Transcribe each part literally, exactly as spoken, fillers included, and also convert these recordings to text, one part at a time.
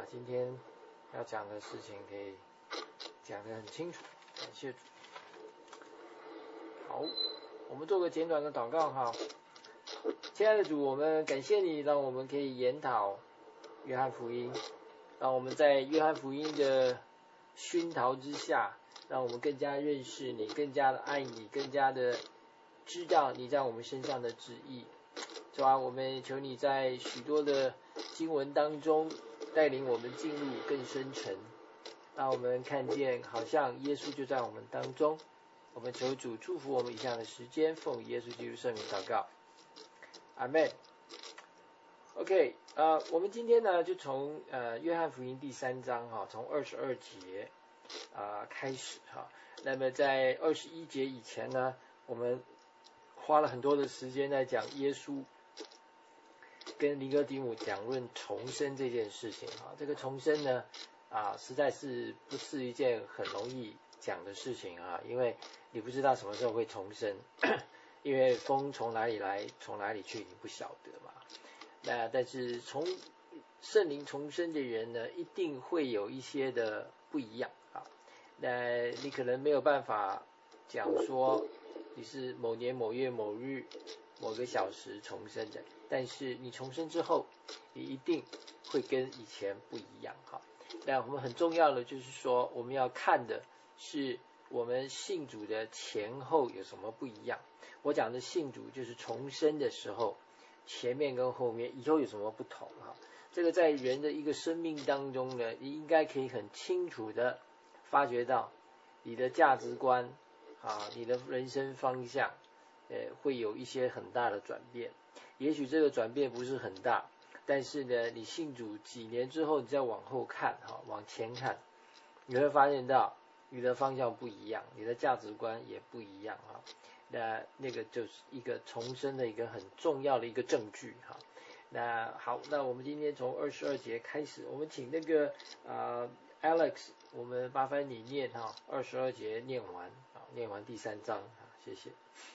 今天要讲的事情可以讲得很清楚，感谢主。好，我们做个简短的祷告哈。亲爱的主，我们感谢你，让我们可以研讨约翰福音，让我们在约翰福音的熏陶之下，让我们更加认识你，更加的爱你，更加的知道你在我们身上的旨意。主啊，我们求你在许多的经文当中带领我们进入更深沉，让我们看见好像耶稣就在我们当中。我们求主祝福我们以下的时间，奉耶稣基督圣名祷告，阿们。 OK， 呃，我们今天呢就从呃约翰福音第三章哈，从二十二节啊、呃、开始哈。那么在二十一节以前呢，我们花了很多的时间在讲耶稣跟尼哥底母讲论重生这件事情啊。这个重生呢啊，实在是不是一件很容易讲的事情啊，因为你不知道什么时候会重生，因为风从哪里来从哪里去你不晓得嘛。那但是从圣灵重生的人呢，一定会有一些的不一样啊。那你可能没有办法讲说你是某年某月某日某个小时重生的，但是你重生之后，你一定会跟以前不一样哈。那我们很重要的就是说，我们要看的是我们信主的前后有什么不一样。我讲的信主就是重生的时候，前面跟后面以后有什么不同哈？这个在人的一个生命当中呢，你应该可以很清楚的发觉到你的价值观啊，你的人生方向，呃，会有一些很大的转变。也许这个转变不是很大，但是呢，你信主几年之后，你再往后看哈，往前看，你会发现到你的方向不一样，你的价值观也不一样哈。那那个就是一个重生的一个很重要的一个证据哈。那好，那我们今天从二十二节开始，我们请那个呃 Alex， 我们麻烦你念哈，二十二节念完啊，念完第三章啊，谢谢。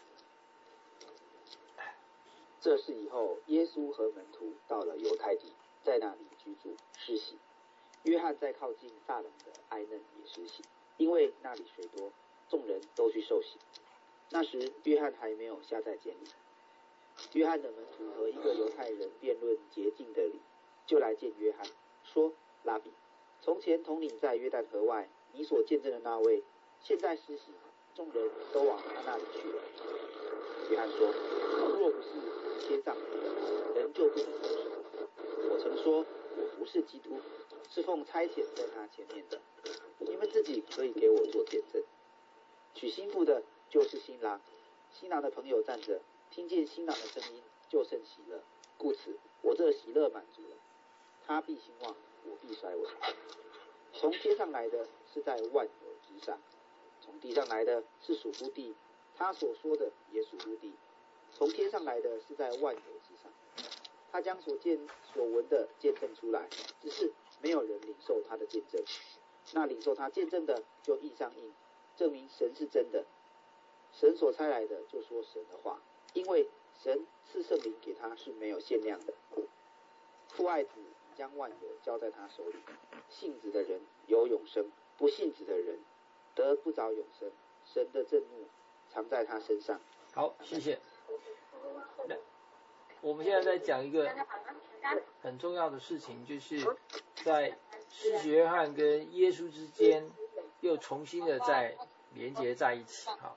这事以后，耶稣和门徒到了犹太地，在那里居住施洗。约翰在靠近撒冷的埃嫩也施洗，因为那里水多，众人都去受洗。那时约翰还没有下在监里。约翰的门徒和一个犹太人辩论洁净的理，就来见约翰，说：拉比，从前同你在约旦河外，你所见证的那位，现在施洗，众人都往他那里去了。约翰说：若不是天上人就不能受洗。我曾说我不是基督，是奉差遣在他前面的，你们自己可以给我做见证。娶新妇的就是新郎，新郎的朋友站着，听见新郎的声音，就甚喜乐，故此我这喜乐满足了。他必兴旺，我必衰微。从天上来的是在万有之上，从地上来的是属乎地，他所说的也属乎地。从天上来的是在万有之上，他将所见所闻的见证出来，只是没有人领受他的见证。那领受他见证的就印上印，证明神是真的。神所差来的就说神的话，因为神赐圣灵给他是没有限量的。父爱子将万有交在他手里，信子的人有永生，不信子的人得不着永生。神的震怒藏在他身上。 好，谢谢。那我们现在在讲一个很重要的事情，就是在施洗约翰跟耶稣之间又重新的再连结在一起哈。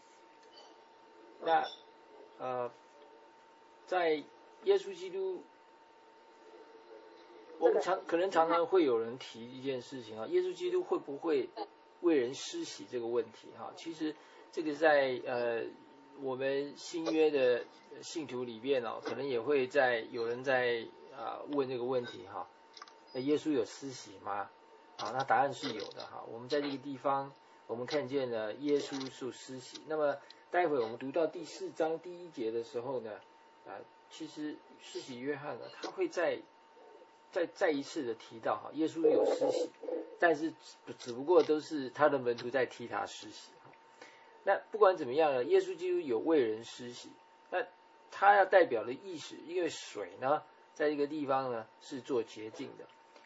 那呃，在耶稣基督，我们常可能常常会有人提一件事情啊，耶稣基督会不会为人施洗这个问题哈？其实这个在呃我们新约的信徒里面哦，可能也会在有人在啊、呃、问这个问题哈。耶稣有施洗吗？啊，那答案是有的哈。我们在这个地方，我们看见了耶稣受施洗。那么待会我们读到第四章第一节的时候呢，啊，其实施洗约翰呢，他会再再再一次的提到哈，耶稣有施洗，但是只不过都是他的门徒在替他施洗。那不管怎么样呢，耶稣基督有为人施洗，那他要代表的意思，因为水呢，在这个地方呢是做洁净的，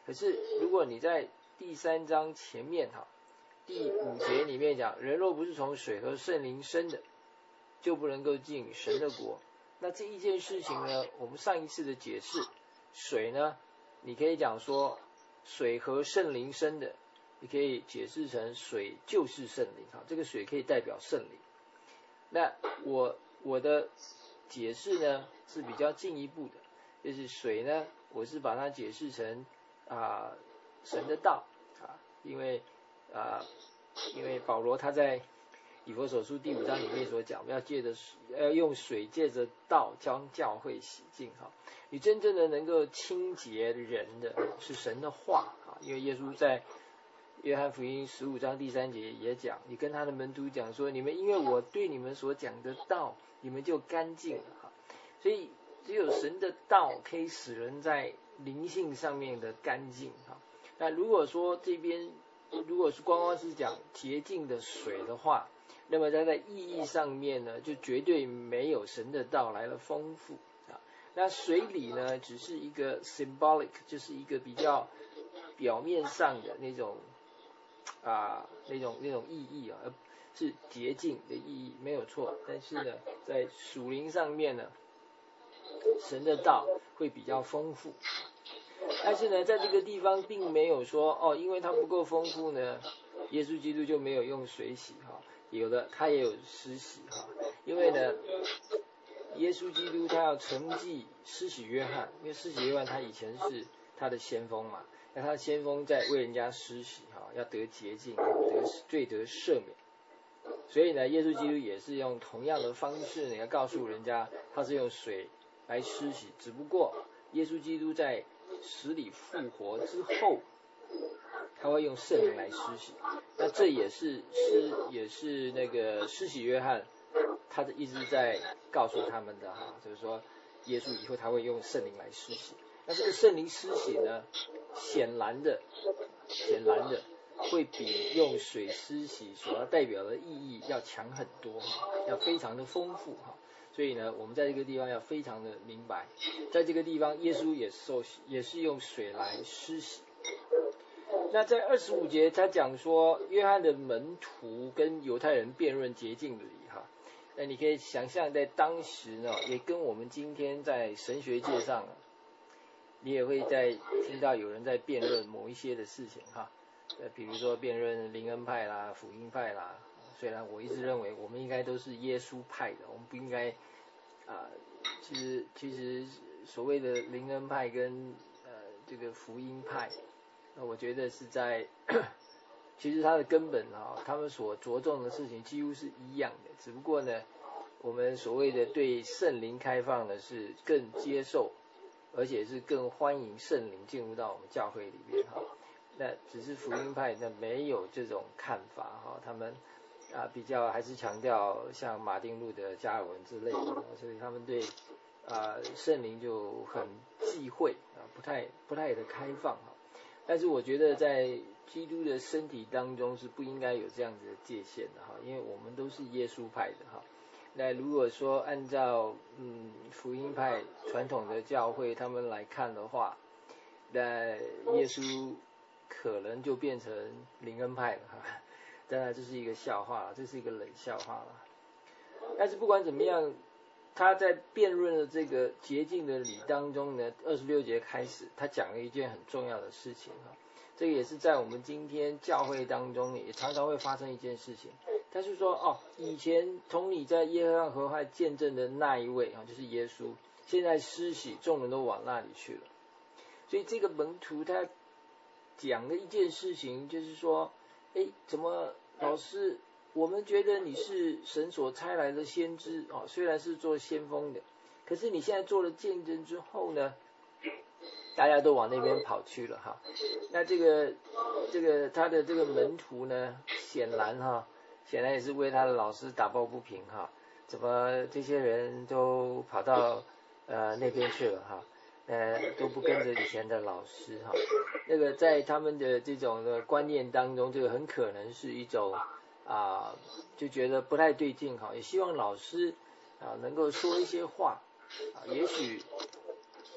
可是如果你在第三章前面哈，第五节里面讲，人若不是从水和圣灵生的，就不能够进神的国。那这一件事情呢，我们上一次的解释，水呢，你可以讲说水和圣灵生的，你可以解释成水就是圣灵，哈，这个水可以代表圣灵。那我我的解释呢是比较进一步的，就是水呢，我是把它解释成啊、呃、神的道啊，因为啊、呃、因为保罗他在以弗所书第五章里面所讲，要借着要用水借着道将教会洗净哈。你真正的能够清洁人的是神的话啊，因为耶稣在约翰福音十五章第三节也讲，你跟他的门徒讲说，你们因为我对你们所讲的道，你们就干净了哈。所以只有神的道可以使人在灵性上面的干净哈。那如果说这边如果是光光是讲洁净的水的话，那么它在意义上面呢，就绝对没有神的道来的丰富啊。那水里呢，只是一个 symbolic， 就是一个比较表面上的那种啊那种那种意义啊，而是洁净的意义没有错。但是呢，在属灵上面呢，神的道会比较丰富。但是呢，在这个地方并没有说哦，因为它不够丰富呢，耶稣基督就没有用水洗哈。有的他也有施洗哈，因为呢，耶稣基督他要承继施洗约翰，因为施洗约翰他以前是他的先锋嘛，那他的先锋在为人家施洗哈，要得洁净，得罪得赦免，所以呢，耶稣基督也是用同样的方式呢，要告诉人家他是用水来施洗，只不过耶稣基督在死里复活之后，他会用圣灵来施洗，那这也是施也是那个施洗约翰他一直在告诉他们的哈，就是说耶稣以后他会用圣灵来施洗。那这个圣灵施洗呢，显然的显然的会比用水施洗所要代表的意义要强很多哈，要非常的丰富哈。所以呢，我们在这个地方要非常的明白，在这个地方耶稣也受洗，也是用水来施洗。那在二十五节他讲说，约翰的门徒跟犹太人辩论洁净的礼哈，那你可以想象在当时呢，也跟我们今天在神学界上，你也会在听到有人在辩论某一些的事情哈，呃，比如说辩论灵恩派啦、福音派啦。虽然我一直认为我们应该都是耶稣派的，我们不应该啊、呃，其实其实所谓的灵恩派跟呃这个福音派。那我觉得是在，其实它的根本啊，他们所着重的事情几乎是一样的，只不过呢，我们所谓的对圣灵开放的是更接受，而且是更欢迎圣灵进入到我们教会里面哈。那只是福音派呢没有这种看法哈，他们啊比较还是强调像马丁路德、加尔文之类的，所以他们对啊圣灵就很忌讳啊，不太不太的开放哈。但是我觉得在基督的身体当中是不应该有这样子的界限的哈，因为我们都是耶稣派的哈。那如果说按照嗯福音派传统的教会他们来看的话，那耶稣可能就变成灵恩派了哈。当然这是一个笑话，这是一个冷笑话了。但是不管怎么样，他在辩论的这个洁净的礼当中呢，二十六节开始，他讲了一件很重要的事情哈。这个也是在我们今天教会当中也常常会发生一件事情。他是说哦，以前同你在耶和华河畔见证的那一位啊，就是耶稣，现在施洗，众人都往那里去了。所以这个门徒他讲的一件事情就是说，哎，怎么老师？我们觉得你是神所差来的先知哦，虽然是做先锋的，可是你现在做了见证之后呢，大家都往那边跑去了哈。那这个这个他的这个门徒呢，显然哈，显然也是为他的老师打抱不平哈。怎么这些人都跑到呃那边去了哈？呃，都不跟着以前的老师哈。那个在他们的这种的观念当中，这个很可能是一种。啊，就觉得不太对劲哈，也希望老师啊能够说一些话啊，也许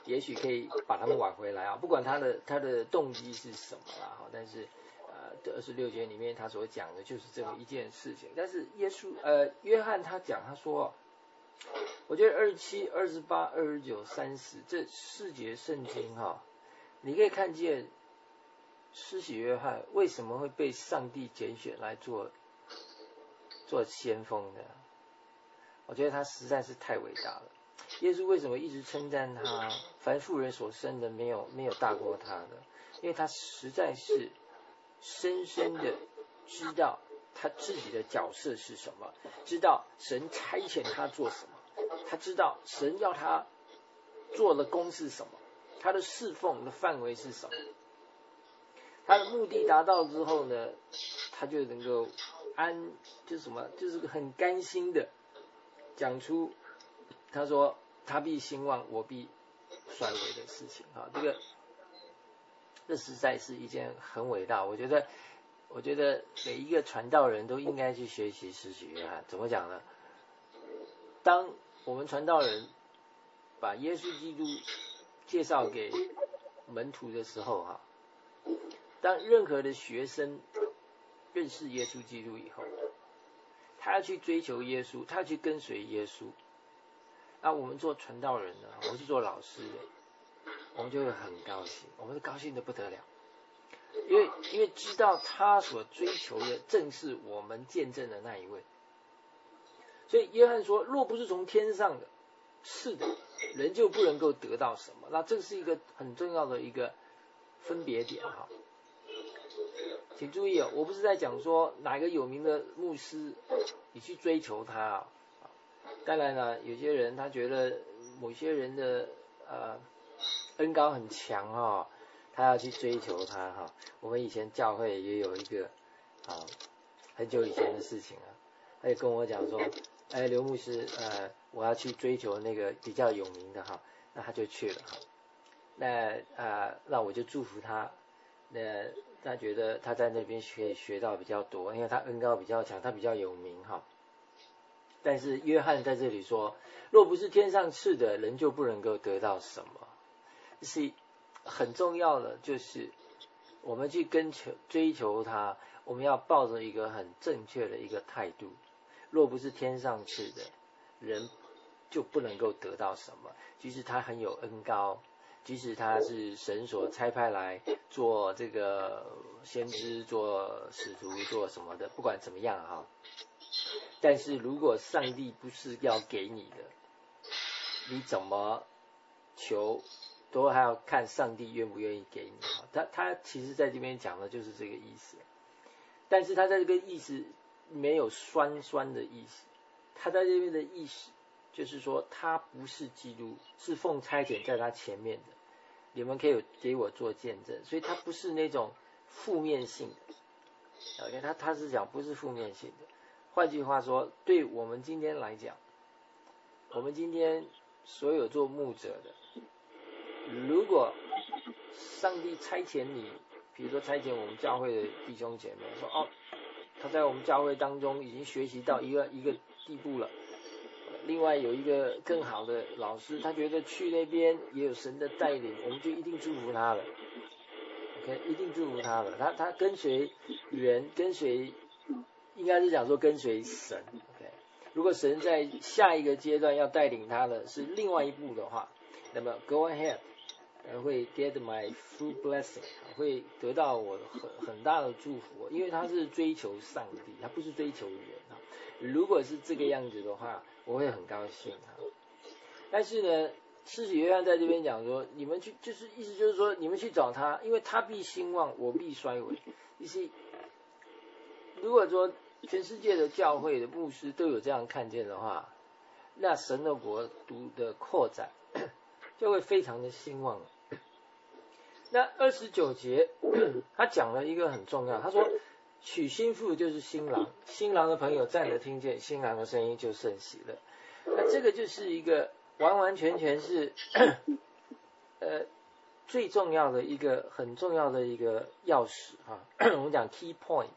也许可以把他们挽回来啊，不管他的他的动机是什么啦，哈，但是呃，这二十六节里面他所讲的就是这么一件事情。但是耶稣呃，约翰他讲他说，我觉得二十七、二十八、二十九、三十这四节圣经哈，你可以看见施洗约翰为什么会被上帝拣选来做做先锋的。我觉得他实在是太伟大了。耶稣为什么一直称赞他？凡妇人所生的，没有没有大过他的，因为他实在是深深的知道他自己的角色是什么，知道神差遣他做什么，他知道神要他做的功是什么，他的侍奉的范围是什么。他的目的达到之后呢，他就能够安，就是什么，就是很甘心的讲出他说他必兴旺，我必衰微的事情啊，这个这实在是一件很伟大。我觉得，我觉得每一个传道人都应该去学习施洗约翰。怎么讲呢？当我们传道人把耶稣基督介绍给门徒的时候啊，当任何的学生认识耶稣基督以后，他要去追求耶稣，他要去跟随耶稣。那我们做传道人呢，我们是做老师的，我们就会很高兴，我们是高兴的不得了，因为因为知道他所追求的正是我们见证的那一位。所以约翰说，若不是从天上的是的，人就不能够得到什么。那这是一个很重要的一个分别点哈。请注意哦，我不是在讲说哪一个有名的牧师你去追求他啊。当然了，有些人他觉得某些人的呃恩高很强哦，他要去追求他哈。我们以前教会也有一个啊很久以前的事情啊，他就跟我讲说，哎，刘牧师，呃，我要去追求那个比较有名的哈，那他就去了哈。那啊、呃，那我就祝福他。那他觉得他在那边可以学到比较多，因为他恩高比较强，他比较有名哈。但是约翰在这里说，若不是天上赐的，人就不能够得到什么。是很重要的，就是我们去跟求追求他，我们要抱着一个很正确的一个态度。若不是天上赐的，人就不能够得到什么。即使他很有恩高，即使他是神所差派来做这个先知、做使徒、做什么的，不管怎么样哈。但是如果上帝不是要给你的，你怎么求都还要看上帝愿不愿意给你。他他其实在这边讲的就是这个意思，但是他在这个意思没有酸酸的意思，他在这边的意思就是说他不是基督，是奉差遣在他前面的，你们可以给我做见证，所以他不是那种负面性的。OK， 他他是讲不是负面性的。换句话说，对我们今天来讲，我们今天所有做牧者的，如果上帝差遣你，比如说差遣我们教会的弟兄姐妹，说哦，他在我们教会当中已经学习到一个一个地步了，另外有一个更好的老师，他觉得去那边也有神的带领，我们就一定祝福他了。OK， 一定祝福他了。他他跟随人，跟随。应该是讲说跟随神 ，OK。如果神在下一个阶段要带领他的是另外一步的话，那么 go ahead， 会 get my full blessing， 会得到我很很大的祝福，因为他是追求上帝，他不是追求人啊。如果是这个样子的话，我会很高兴啊。但是呢，施洗约翰在这边讲说，你们去就是意思就是说，你们去找他，因为他必兴旺，我必衰微。意思，如果说全世界的教会的牧师都有这样看见的话，那神的国度的扩展就会非常的兴旺。那二十九节他讲了一个很重要，他说娶新妇就是新郎，新郎的朋友站着听见新郎的声音就甚喜乐。那这个就是一个完完全全是呃最重要的一个很重要的一个钥匙啊，我们讲 key point。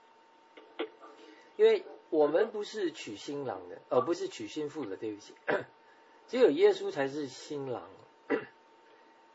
因为我们不是娶新郎的，而不是娶新妇的，对不起，只有耶稣才是新郎。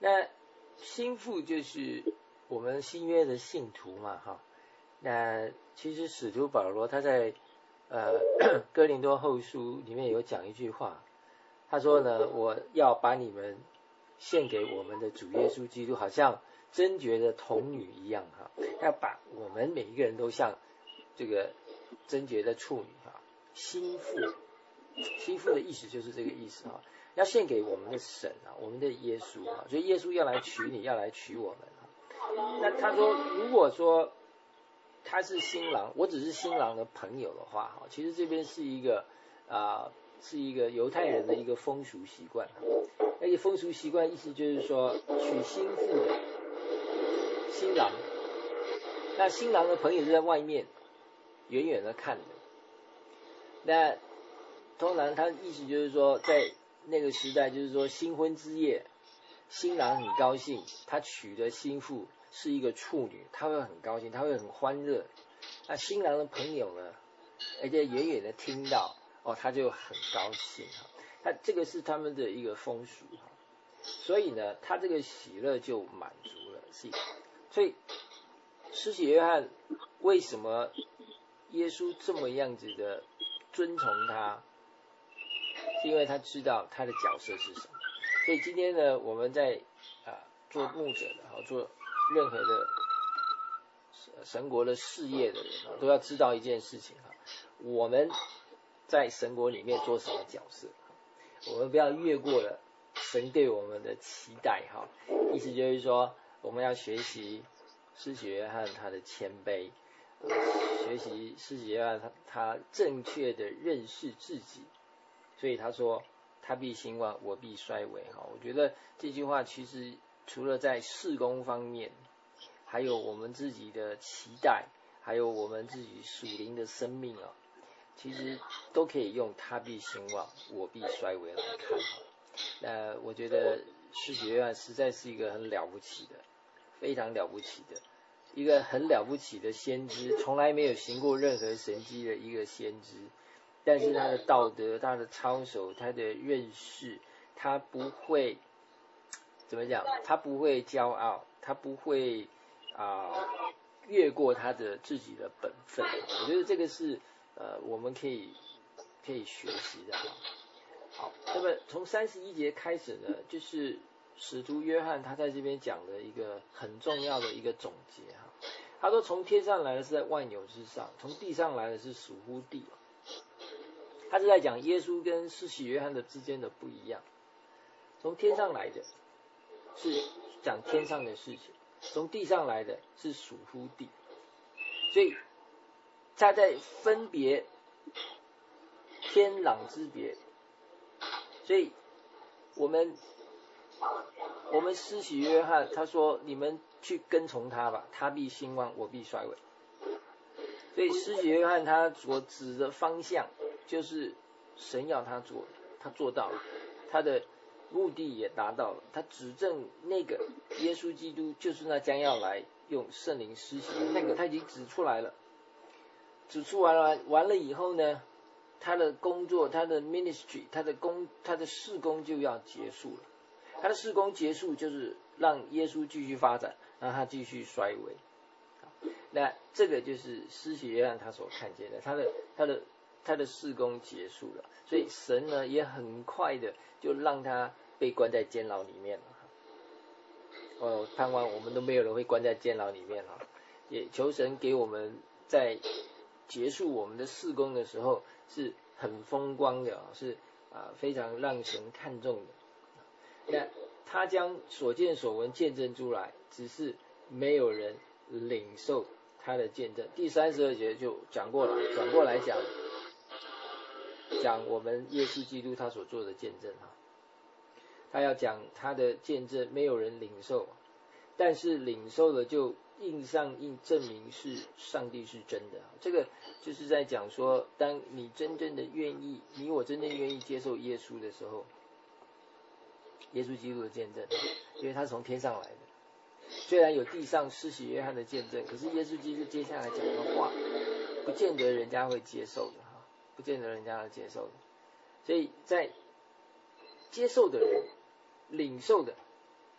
那心腹就是我们新约的信徒嘛，哈。那其实使徒保罗他在呃哥林多后书里面有讲一句话，他说呢，我要把你们献给我们的主耶稣基督，好像贞洁的童女一样哈，要把我们每一个人都像这个贞洁的处女哈，心腹，心腹的意思就是这个意思哈，要献给我们的神啊，我们的耶稣啊，所以耶稣要来娶你，要来娶我们啊。那他说，如果说他是新郎，我只是新郎的朋友的话，哈，其实这边是一个啊、呃，是一个犹太人的一个风俗习惯。那个风俗习惯意思就是说，娶新妇的新郎，那新郎的朋友就在外面远远的看着。那通常他意思就是说，在那个时代，就是说新婚之夜，新郎很高兴，他娶的新妇是一个处女，他会很高兴，他会很欢乐。那新郎的朋友呢，而且远远的听到，哦，他就很高兴哈。他这个是他们的一个风俗哈，所以呢，他这个喜乐就满足了。是，所以施洗约翰为什么耶稣这么样子的尊崇他，是因为他知道他的角色是什么。所以今天呢，我们在啊、呃、做牧者的，做任何的神国的事业的人都要知道一件事情哈，我们在神国里面做什么角色，我们不要越过了神对我们的期待哈。意思就是说，我们要学习施洗约翰他的谦卑，学习施洗约翰他他正确的认识自己。所以他说，他必兴旺，我必衰微哈。我觉得这句话其实除了在事工方面，还有我们自己的期待，还有我们自己属灵的生命啊，其实都可以用他必兴旺，我必衰微来看哈。那我觉得施洗约翰实在是一个很了不起的，非常了不起的一个很了不起的先知，从来没有行过任何神迹的一个先知，但是他的道德，他的操守，他的认识，他不会怎么讲，他不会骄傲，他不会啊、呃、越过他的自己的本分。我觉得这个是呃我们可以可以学习的。好，那么从三十一节开始呢，就是使徒约翰他在这边讲的一个很重要的一个总结哈。他说，从天上来的是在万有之上，从地上来的是属乎地。他是在讲耶稣跟施洗约翰的之间的不一样。从天上来的是讲天上的事情，从地上来的是属乎地。所以他在分别天壤之别。所以我们我们施洗约翰他说，你们去跟从他吧，他必兴旺，我必衰微。所以施洗约翰他所指的方向就是神要他做的，他做到了，他的目的也达到了，他指证那个耶稣基督就是那将要来用圣灵施行那个，他已经指出来了。指出完了完了以后呢，他的工作，他的 ministry， 他的工，他的事工就要结束了。他的事工结束就是让耶稣继续发展，让他继续衰微。那这个就是施洗约翰他所看见的，他的他的他的事工结束了，所以神呢也很快的就让他被关在监牢里面了。哦，盼望我们都没有人会关在监牢里面哈，也求神给我们在结束我们的事工的时候是很风光的，是啊非常让神看重的。那他将所见所闻见证出来，只是没有人领受他的见证。第三十二节就讲过了，转过来讲讲我们耶稣基督他所做的见证哈，他要讲他的见证，没有人领受，但是领受了就印上印证明是上帝是真的。这个就是在讲说，当你真正的愿意，你我真正愿意接受耶稣的时候，耶稣基督的见证，因为他是从天上来的。虽然有地上施洗约翰的见证，可是耶稣基督接下来讲的话，不见得人家会接受的哈，不见得人家会接受的。所以在接受的人、领受的，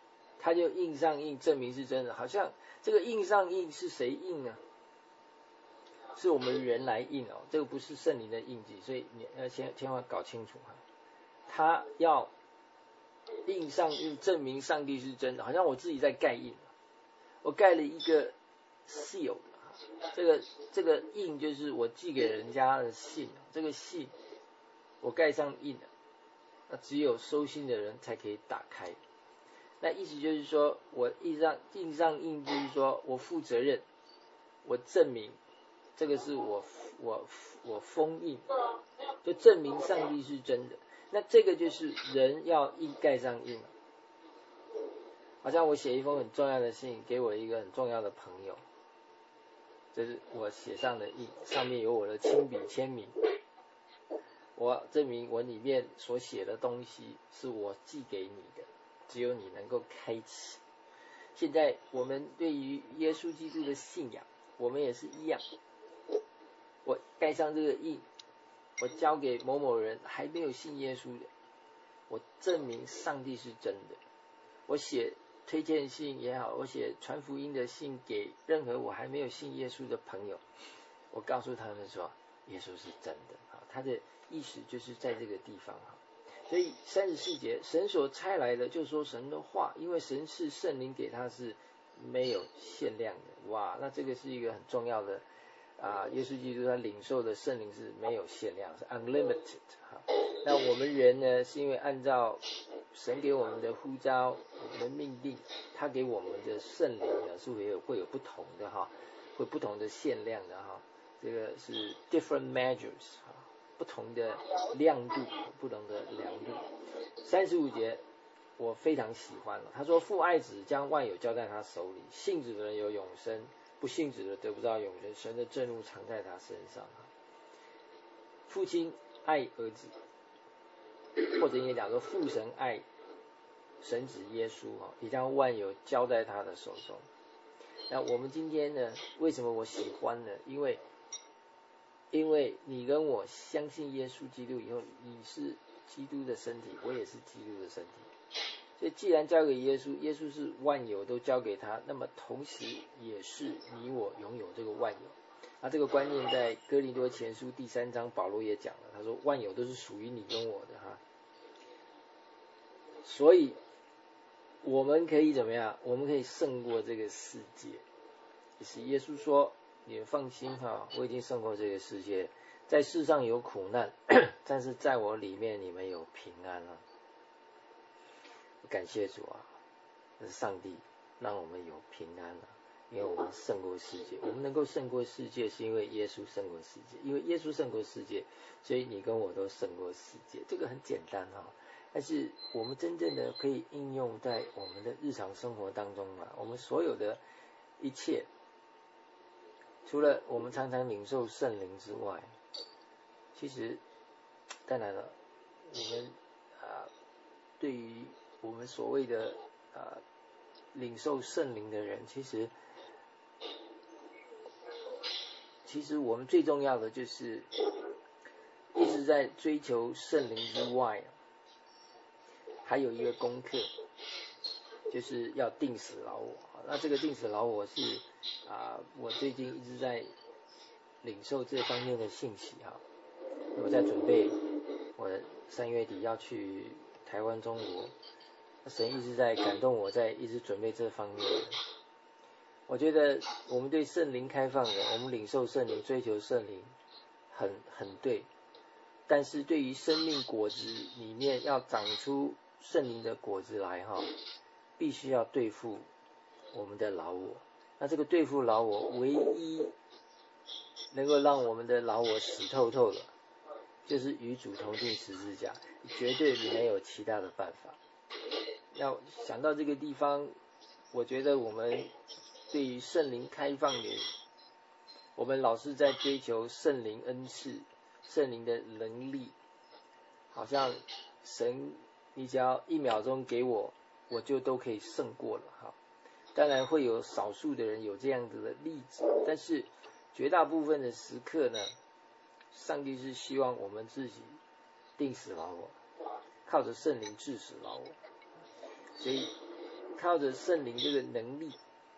他就印上印，证明是真的。好像这个印上印是谁印呢？是我们人来印哦，这个不是圣灵的印记，所以你要千千万搞清楚哈。他要印上印，证明上帝是真的，好像我自己在盖印，我盖了一个 seal， 这个这个印就是我寄给人家的信，这个信我盖上印了，那只有收信的人才可以打开。那意思就是说，我印上印上印，就是说我负责任，我证明这个是我我我封印，就证明上帝是真的。那这个就是人要印盖上印。好像我写一封很重要的信给我一个很重要的朋友，这是我写上的印，上面有我的亲笔签名，我证明我里面所写的东西是我寄给你的，只有你能够开启。现在我们对于耶稣基督的信仰，我们也是一样，我盖上这个印，我交给某某人还没有信耶稣的，我证明上帝是真的。我写推荐信也好，我写传福音的信给任何我还没有信耶稣的朋友，我告诉他们说耶稣是真的。他的意思就是在这个地方。所以三十四节，神所差来的就说神的话，因为神是圣灵给他是没有限量的。哇，那这个是一个很重要的啊，耶稣基督他领受的圣灵是没有限量，是 unlimited。那我们人呢，是因为按照神给我们的呼召，我们的命令，他给我们的圣灵呢是会有会有不同的哈，会不同的限量的哈，这个是 different measures 哈，不同的亮度，不同的量度。三十五节我非常喜欢了，他说父爱子将万有交在他手里，信子的人有永生，不信子的得不到永生，神的震怒藏在他身上。父亲爱儿子，或者应该讲说父神爱神子耶稣，也将万有交在他的手中。那我们今天呢，为什么我喜欢呢？因为因为你跟我相信耶稣基督以后，你是基督的身体，我也是基督的身体。所以既然交给耶稣，耶稣是万有都交给他，那么同时也是你我拥有这个万有。那这个观念在哥林多前书第三章保罗也讲了，他说万有都是属于你跟我的哈。所以我们可以怎么样？我们可以胜过这个世界。就是耶稣说，你们放心哈，我已经胜过这个世界，在世上有苦难，但是在我里面你们有平安了。感谢主啊，这是上帝让我们有平安了，因为我们胜过世界。我们能够胜过世界，是因为耶稣胜过世界，因为耶稣胜过世界，所以你跟我都胜过世界。这个很简单哈，但是我们真正的可以应用在我们的日常生活当中嘛。我们所有的一切，除了我们常常领受圣灵之外，其实当然了，我们啊、呃，对于我们所谓的啊、呃、领受圣灵的人，其实其实我们最重要的就是一直在追求圣灵之外，还有一个功课，就是要定死老我。那这个定死老我是啊、呃，我最近一直在领受这方面的信息哈。我在准备，我三月底要去台湾中国，神一直在感动我，在一直准备这方面。我觉得我们对圣灵开放的，我们领受圣灵、追求圣灵，很很对。但是对于生命果子里面要长出圣灵的果子来哈，必须要对付我们的老我。那这个对付老我，唯一能够让我们的老我死透透的，就是与主同定十字架，绝对没有其他的办法。要想到这个地方，我觉得我们对于圣灵开放的，我们老是在追求圣灵恩赐、圣灵的能力，好像神你只要一秒钟给我，我就都可以胜过了哈。当然会有少数的人有这样子的例子，但是绝大部分的时刻呢，上帝是希望我们自己定死老我，靠着圣灵治死老我。所以靠着圣灵这个能力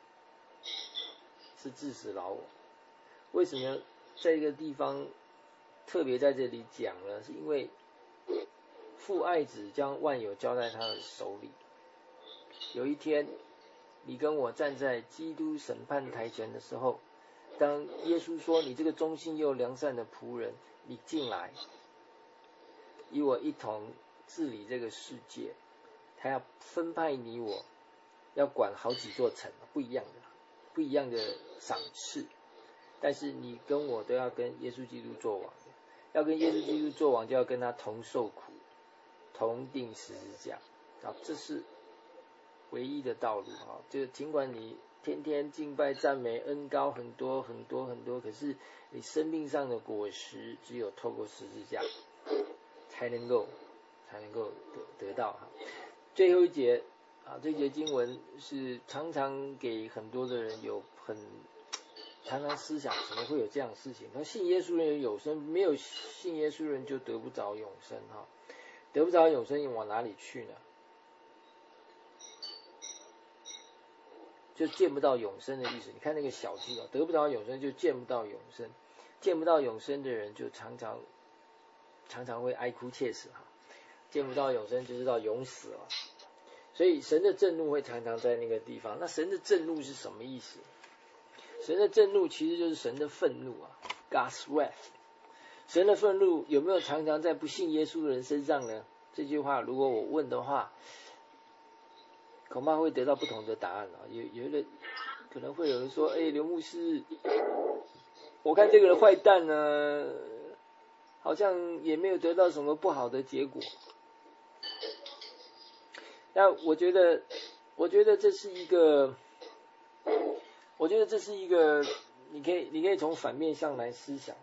是致死老我。为什么在这个地方特别在这里讲呢？是因为父爱子将万有交在他的手里。有一天，你跟我站在基督审判台前的时候，当耶稣说：“你这个忠心又良善的仆人，你进来，与我一同治理这个世界。”他要分派你我，要管好几座城，不一样的，不一样的赏赐。但是你跟我都要跟耶稣基督作王，要跟耶稣基督作王，就要跟他同受苦，同定十字架。啊，这是唯一的道路啊！就尽管你天天敬拜赞美恩膏很多很多很多，可是你生命上的果实只有透过十字架才能够才能够得得到哈。最后一节啊，这节经文是常常给很多的人有很常常思想，怎么会有这样的事情？他信耶稣的人有生，没有信耶稣的人就得不着永生哈。得不着永生，你往哪里去呢？就见不到永生的意思。你看那个小字啊，得不着永生就见不到永生，见不到永生的人就常常常常会哀哭切齿哈。见不到永生就知道永死了。所以神的震怒会常常在那个地方。那神的震怒是什么意思？神的震怒其实就是神的愤怒啊 ，God's wrath。神的愤怒有没有常常在不信耶稣的人身上呢？这句话如果我问的话，恐怕会得到不同的答案啊。有有的可能会有人说：“哎，刘牧师，我看这个人坏蛋呢，好像也没有得到什么不好的结果。”那我觉得，我觉得这是一个，我觉得这是一个，你可以，你可以从反面上来思想。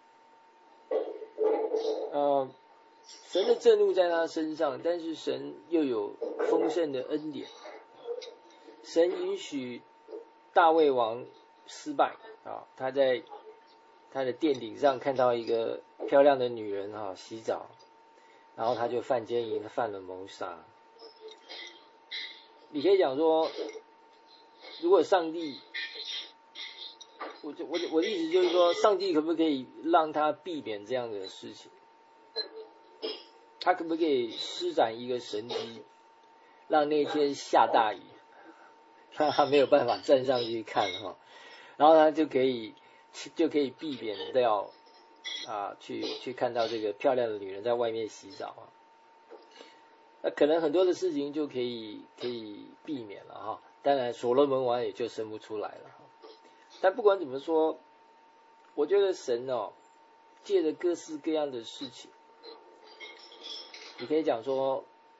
呃，神的震怒在他身上，但是神又有丰盛的恩典。神允许大卫王失败啊，他在他的殿顶上看到一个漂亮的女人啊洗澡，然后他就犯奸淫，犯了谋杀。你可以讲说，如果上帝，我就我我的意思就是说，上帝可不可以让他避免这样的事情？他可不可以施展一个神迹，让那天下大雨，让他没有办法站上去看哈，然后他就可以就可以避免掉啊，去去看到这个漂亮的女人在外面洗澡啊。那可能很多的事情就可以可以避免了哈，当然所罗门王也就生不出来了哈。但不管怎么说，我觉得神哦，借着各式各样的事情，你可以讲说，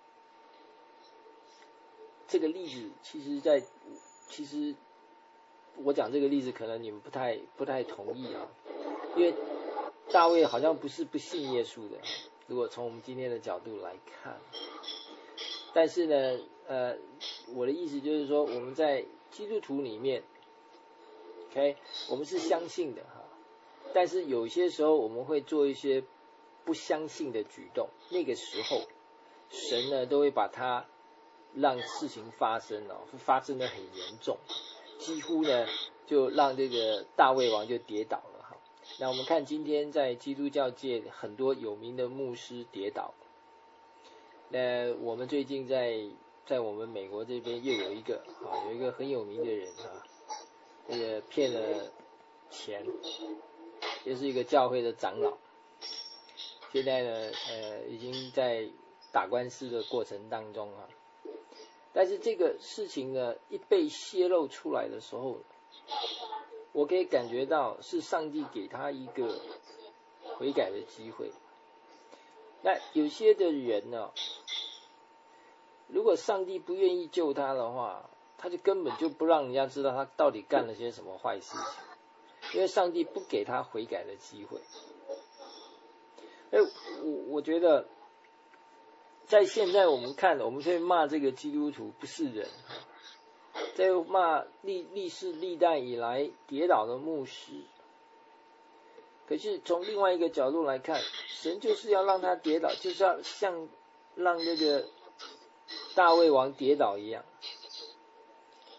这个例子其实在其实我讲这个例子，可能你们不太不太同意啊，因为大卫好像不是不信耶稣的，如果从我们今天的角度来看。但是呢，呃，我的意思就是说，我们在基督徒里面 ，OK， 我们是相信的哈，但是有些时候我们会做一些不相信的举动，那个时候，神呢都会把它让事情发生哦，发生的很严重，几乎呢就让这个大卫王就跌倒了哈。那我们看今天在基督教界很多有名的牧师跌倒。那我们最近在在我们美国这边又有一个啊，有一个很有名的人啊，这个骗了钱，也是一个教会的长老，现在呢呃已经在打官司的过程当中啊。但是这个事情呢一被泄露出来的时候，我可以感觉到是上帝给他一个悔改的机会。那有些的人呢，如果上帝不愿意救他的话，他就根本就不让人家知道他到底干了些什么坏事情，因为上帝不给他悔改的机会。哎，我我觉得，在现在我们看，我们会骂这个基督徒不是人，在骂历历世历代以来跌倒的牧师。可是从另外一个角度来看，神就是要让他跌倒，就是要像让这个大卫王跌倒一样。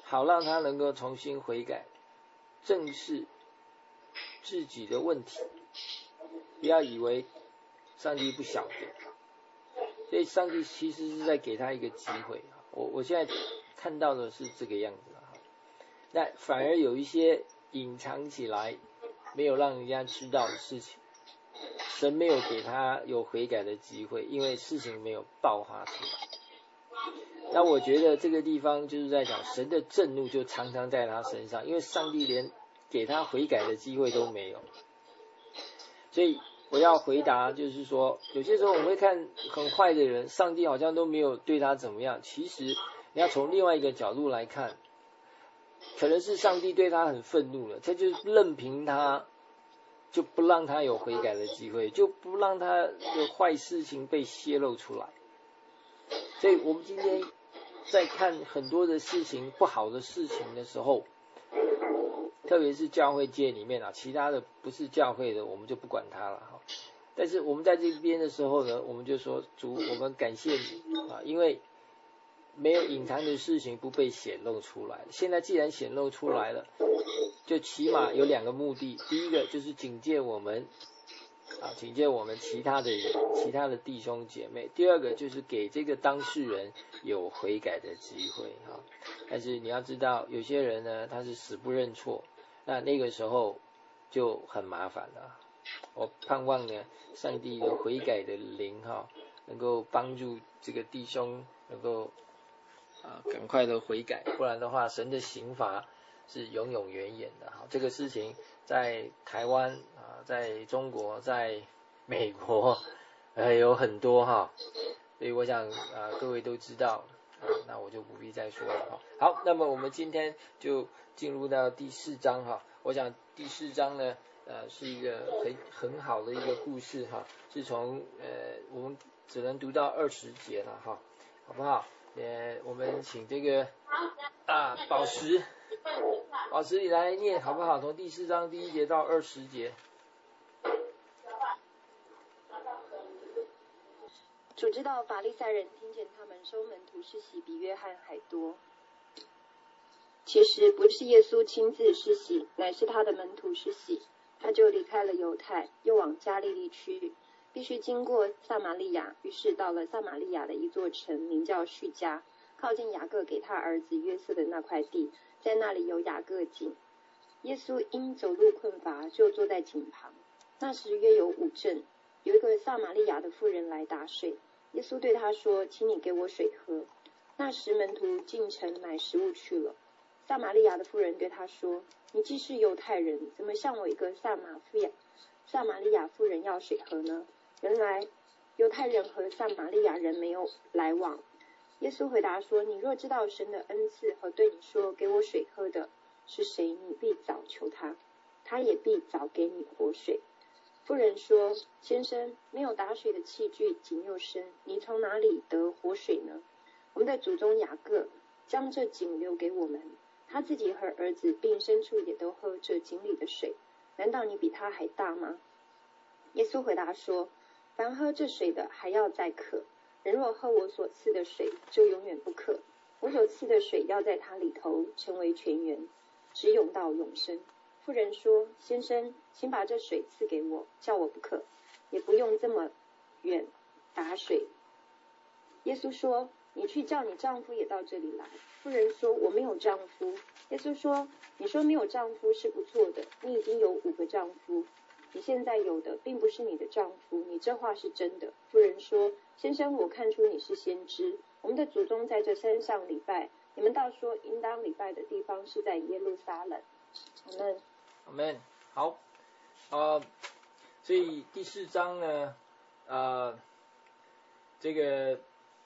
好让他能够重新悔改，正视自己的问题，不要以为上帝不晓得，所以上帝其实是在给他一个机会。我我现在看到的是这个样子，那反而有一些隐藏起来没有让人家知道的事情，神没有给他有悔改的机会，因为事情没有爆发出来。那我觉得这个地方就是在讲神的震怒就常常在他身上，因为上帝连给他悔改的机会都没有。所以我要回答就是说，有些时候我们会看很坏的人，上帝好像都没有对他怎么样，其实你要从另外一个角度来看，可能是上帝对他很愤怒了，他就任凭他，就不让他有悔改的机会，就不让他的坏事情被泄露出来。所以我们今天在看很多的事情，不好的事情的时候，特别是教会界里面啊，其他的不是教会的我们就不管它了哈。但是我们在这边的时候呢，我们就说主，我们感谢你啊，因为没有隐藏的事情不被显露出来。现在既然显露出来了，就起码有两个目的，第一个就是警戒我们啊，警戒我们其他的人，其他的弟兄姐妹。第二个就是给这个当事人有悔改的机会啊。但是你要知道，有些人呢，他是死不认错，那那个时候就很麻烦了。我盼望呢，上帝的悔改的灵哈，能够帮助这个弟兄能够啊赶快的悔改，不然的话，神的刑罚是永永远远的哈。这个事情在台湾啊，在中国，在美国，呃有很多哈，所以我想啊各位都知道，啊那我就不必再说了哈。好，那么我们今天就进入到第四章哈。我想第四章呢，呃是一个很很好的一个故事哈，是从呃我们只能读到二十节了哈，好不好？呃，我们请这个啊宝石。老师，你来念好不好？从第四章第一节到二十节。 主知道法利赛人听见他们收门徒施洗比约翰还多。其实不是耶稣亲自施洗，乃是他的门徒施洗。他就离开了犹太，又往加利利去，必须经过撒玛利亚。于是到了撒玛利亚的一座城，名叫叙加，靠近雅各给他儿子约瑟的那块地，在那里有雅各井。耶稣因走路困乏，就坐在井旁。那时约有午正，有一个撒玛利亚的妇人来打水。耶稣对他说：“请你给我水喝。”那时门徒进城买食物去了。撒玛利亚的妇人对他说：“你既是犹太人，怎么向我一个撒玛妇亚撒玛利亚妇人要水喝呢？原来犹太人和撒玛利亚人没有来往。”耶稣回答说：“你若知道神的恩赐和对你说给我水喝的是谁，你必早求他，他也必早给你活水。”妇人说：“先生，没有打水的器具，井又深，你从哪里得活水呢？我们的祖宗雅各将这井留给我们，他自己和儿子并牲畜也都喝这井里的水，难道你比他还大吗？”耶稣回答说：“凡喝这水的还要再渴，人若喝我所赐的水，就永远不渴。我所赐的水要在他里头成为泉源，直涌到永生。”妇人说：“先生，请把这水赐给我，叫我不渴，也不用这么远打水。”耶稣说：“你去叫你丈夫也到这里来。”妇人说：“我没有丈夫。”耶稣说：“你说没有丈夫是不错的，你已经有五个丈夫，你现在有的并不是你的丈夫，你这话是真的。”妇人说：“先生，我看出你是先知。我们的祖宗在这山上礼拜，你们倒说应当礼拜的地方是在耶路撒冷。”阿们。 阿们。好，呃，所以第四章呢，呃，这个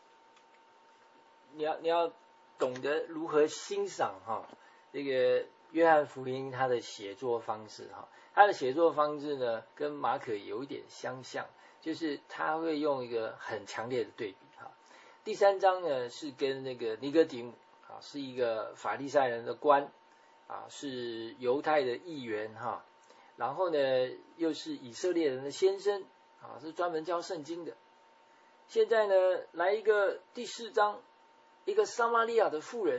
你要你要懂得如何欣赏哈，这个约翰福音他的写作方式哈，他的写作方式呢跟马可有一点相像，就是他会用一个很强烈的对比哈。第三章呢是跟那个尼哥底母啊，是一个法利赛人的官啊，是犹太的议员哈，然后呢又是以色列人的先生啊，是专门教圣经的。现在呢来一个第四章，一个撒玛利亚的妇人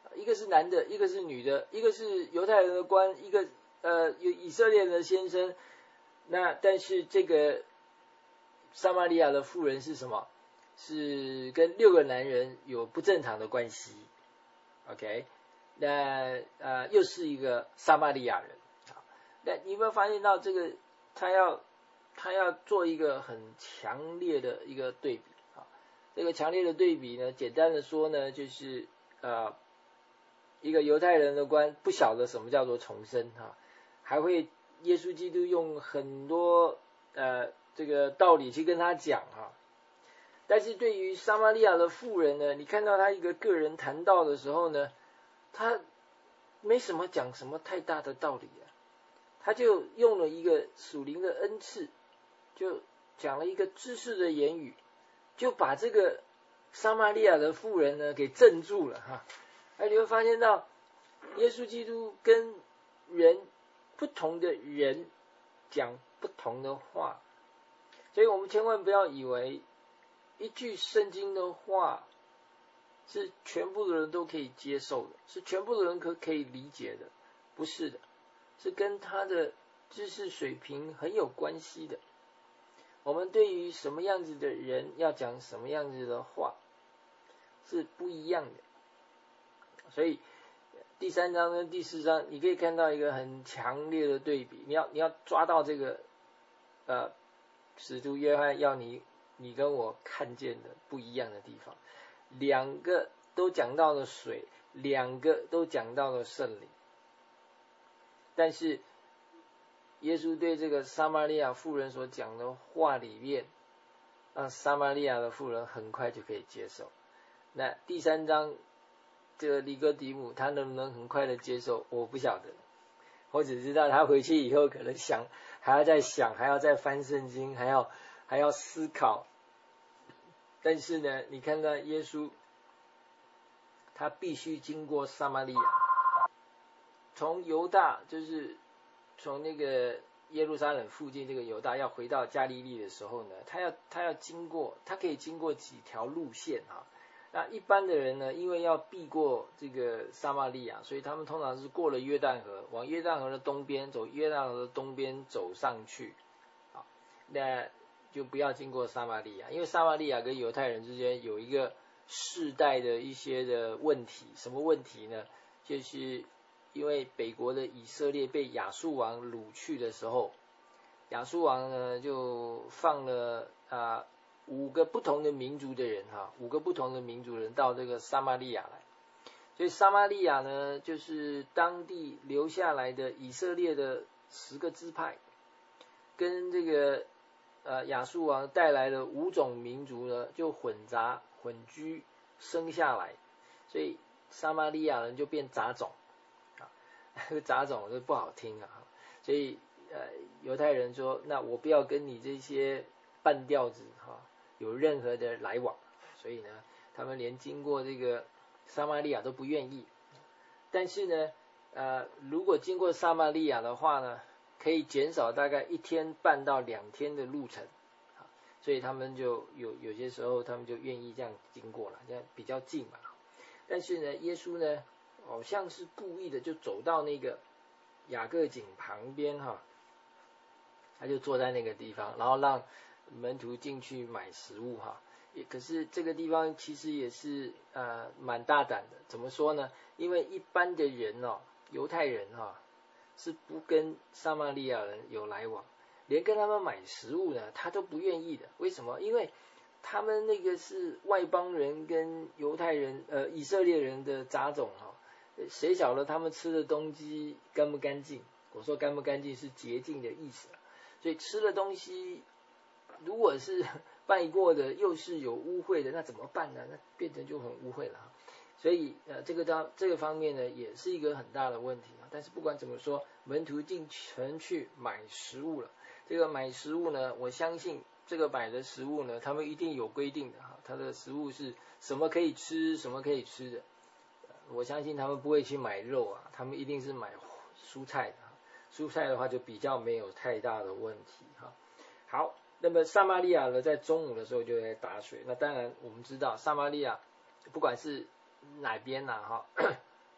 一个是男的，一个是女的，一个是犹太人的官，一个呃有以色列人的先生。那但是这个撒玛利亚的妇人是什么？是跟六个男人有不正常的关系。OK， 那呃又是一个撒玛利亚人。那你有没有发现到这个他要他要做一个很强烈的一个对比啊？这个强烈的对比呢，简单的说呢，就是呃一个犹太人的官不晓得什么叫做重生哈、啊，还会耶稣基督用很多呃这个道理去跟他讲哈、啊。但是对于撒玛利亚的妇人呢，你看到他一个个人谈道的时候呢，他没什么讲什么太大的道理啊。他就用了一个属灵的恩赐，就讲了一个知识的言语，就把这个撒玛利亚的妇人呢给镇住了哈。哎，你会发现到耶稣基督跟人不同的人讲不同的话，所以我们千万不要以为一句圣经的话是全部的人都可以接受的，是全部的人可可以理解的，不是的。是跟他的知识水平很有关系的。我们对于什么样子的人要讲什么样子的话是不一样的。所以第三章跟第四章你可以看到一个很强烈的对比，你要你要抓到这个呃使徒约翰要你你跟我看见的不一样的地方。两个都讲到了水，两个都讲到了圣灵。但是耶稣对这个撒玛利亚妇人所讲的话里面，让撒玛利亚的妇人很快就可以接受。那第三章这个尼哥底母他能不能很快的接受，我不晓得。我只知道他回去以后可能想还要再想，还要再翻圣经，还要还要思考。但是呢，你看到耶稣他必须经过撒玛利亚，从犹大，就是从那个耶路撒冷附近这个犹大要回到加利利的时候呢，他要他要经过，他可以经过几条路线啊。那一般的人呢，因为要避过这个撒玛利亚，所以他们通常是过了约旦河，往约旦河的东边走，约旦河的东边走上去，啊，那就不要经过撒玛利亚，因为撒玛利亚跟犹太人之间有一个世代的一些的问题。什么问题呢？就是因为北国的以色列被亚述王掳去的时候，亚述王呢就放了啊、呃、五个不同的民族的人哈，五个不同的民族人到这个撒玛利亚来，所以撒玛利亚呢就是当地留下来的以色列的十个支派，跟这个呃亚述王带来的五种民族呢就混杂混居生下来，所以撒玛利亚人就变杂种。这个杂种就不好听啊，所以呃犹太人说，那我不要跟你这些半吊子哈、啊、有任何的来往，所以呢他们连经过这个撒玛利亚都不愿意。但是呢呃如果经过撒玛利亚的话呢，可以减少大概一天半到两天的路程，所以他们就有有些时候他们就愿意这样经过了，这样比较近嘛。但是呢耶稣呢好像是故意的，就走到那个雅各井旁边哈，他就坐在那个地方，然后让门徒进去买食物哈。也可是这个地方其实也是呃蛮大胆的，怎么说呢？因为一般的人哦，犹太人哈、哦、是不跟撒玛利亚人有来往，连跟他们买食物呢，他都不愿意的。为什么？因为他们那个是外邦人跟犹太人呃以色列人的杂种哈、哦。谁晓得他们吃的东西干不干净？我说干不干净是洁净的意思，所以吃的东西如果是拜过的，又是有污秽的，那怎么办呢？那变成就很污秽了。所以呃，这个当这个方面呢，也是一个很大的问题啊。但是不管怎么说，门徒进城去买食物了。这个买食物呢，我相信这个买的食物呢，他们一定有规定的哈，它的食物是什么可以吃，什么可以吃的。我相信他们不会去买肉啊，他们一定是买蔬菜的。蔬菜的话就比较没有太大的问题哈。好，那么撒玛利亚呢，在中午的时候就来打水。那当然我们知道撒玛利亚不管是哪边呐、啊、哈，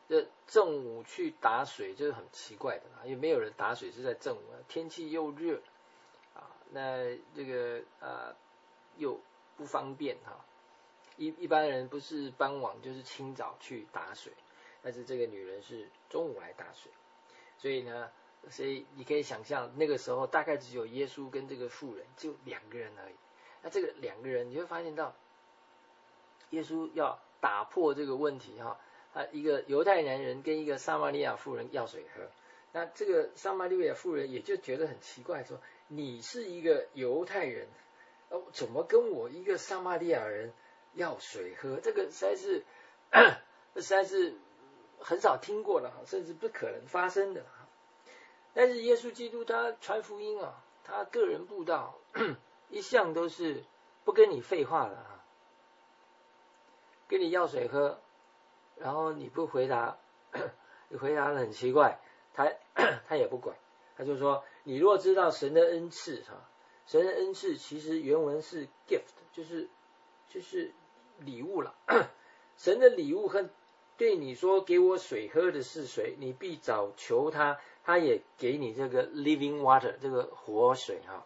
这正午去打水，这是很奇怪的啊，因为没有人打水是在正午，天气又热啊，那这个啊又不方便哈、啊。一一般人不是傍晚就是清早去打水，但是这个女人是中午来打水，所以呢，所以你可以想象那个时候大概只有耶稣跟这个妇人就两个人而已。那这个两个人你会发现到，耶稣要打破这个问题哈，啊，一个犹太男人跟一个撒玛利亚妇人要水喝，那这个撒玛利亚妇人也就觉得很奇怪，说你是一个犹太人，哦，怎么跟我一个撒玛利亚人要水喝？这个实在是，实在是很少听过了，甚至不可能发生的。但是耶稣基督他传福音啊，他个人布道一向都是不跟你废话的啊，跟你要水喝，然后你不回答，你回答的很奇怪，他他也不管，他就说你若知道神的恩赐哈，神的恩赐其实原文是 gift， 就是就是礼物了。神的礼物和对你说给我水喝的是谁，你必早求他，他也给你这个 living water 这个活水哈。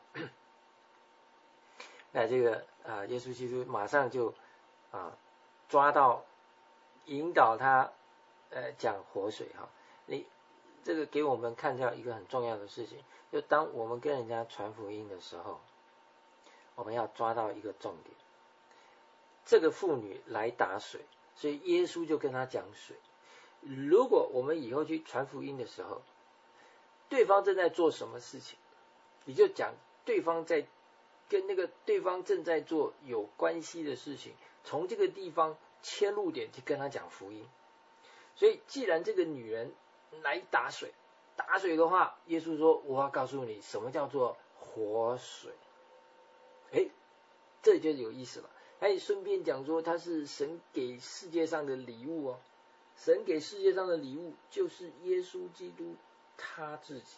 那这个啊，耶稣基督马上就啊抓到引导他呃讲活水哈。你这个给我们看到一个很重要的事情，就当我们跟人家传福音的时候，我们要抓到一个重点。这个妇女来打水，所以耶稣就跟他讲水。如果我们以后去传福音的时候，对方正在做什么事情，你就讲对方在跟那个对方正在做有关系的事情，从这个地方切入点去跟他讲福音。所以既然这个女人来打水，打水的话，耶稣说我要告诉你什么叫做活水。诶，这就有意思了。他也顺便讲说他是神给世界上的礼物哦，神给世界上的礼物就是耶稣基督他自己。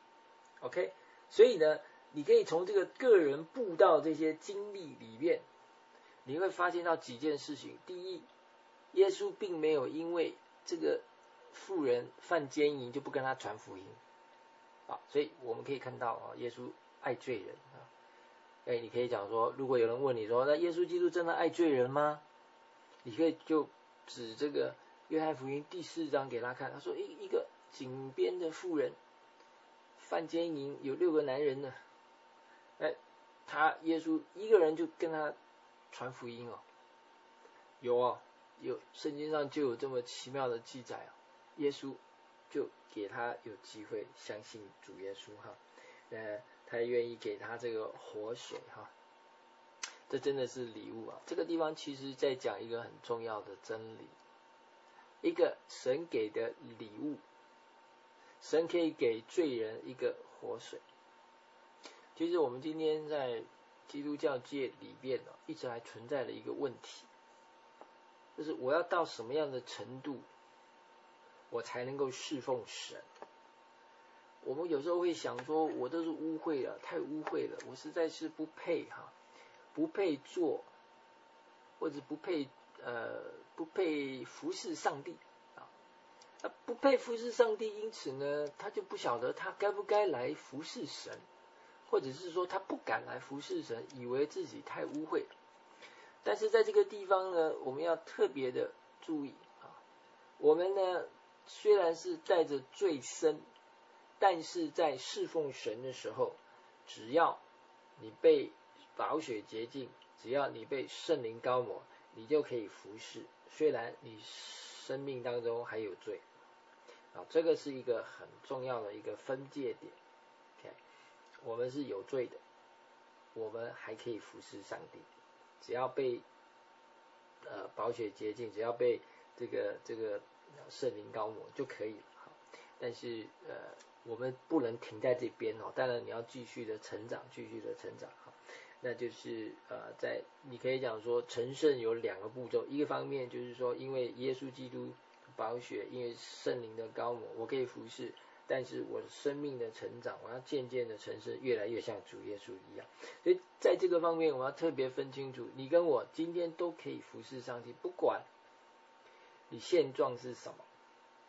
OK， 所以呢你可以从这个个人布道这些经历里面，你会发现到几件事情。第一，耶稣并没有因为这个妇人犯奸淫就不跟他传福音啊，所以我们可以看到啊，耶稣爱罪人啊。哎，你可以讲说，如果有人问你说，那耶稣基督真的爱罪人吗？你可以就指这个约翰福音第四章给他看，他说一一个井边的妇人犯奸淫，有六个男人呢，哎，他耶稣一个人就跟他传福音哦，有哦，有圣经上就有这么奇妙的记载哦，耶稣就给他有机会相信主耶稣哈，呃。他愿意给他这个活水哈，这真的是礼物啊！这个地方其实在讲一个很重要的真理，一个神给的礼物，神可以给罪人一个活水。其实我们今天在基督教界里面呢，一直还存在了一个问题，就是我要到什么样的程度，我才能够侍奉神？我们有时候会想说，我都是污秽了，太污秽了，我实在是不配哈，不配做，或者不配呃不配服侍上帝啊，不配服侍上帝，因此呢，他就不晓得他该不该来服侍神，或者是说他不敢来服侍神，以为自己太污秽。但是在这个地方呢，我们要特别的注意啊，我们呢虽然是带着罪身，但是在侍奉神的时候，只要你被宝血洁净，只要你被圣灵膏抹，你就可以服侍，虽然你生命当中还有罪啊，这个是一个很重要的一个分界点。Okay， 我们是有罪的，我们还可以服侍上帝，只要被呃宝血洁净，只要被这个这个圣灵膏抹就可以了。但是呃我们不能停在这边哦，当然你要继续的成长，继续的成长哈。那就是呃，在你可以讲说成圣有两个步骤，一个方面就是说，因为耶稣基督宝血，因为圣灵的膏抹，我可以服侍，但是我生命的成长，我要渐渐的成圣，越来越像主耶稣一样。所以在这个方面，我要特别分清楚，你跟我今天都可以服侍上帝，不管你现状是什么。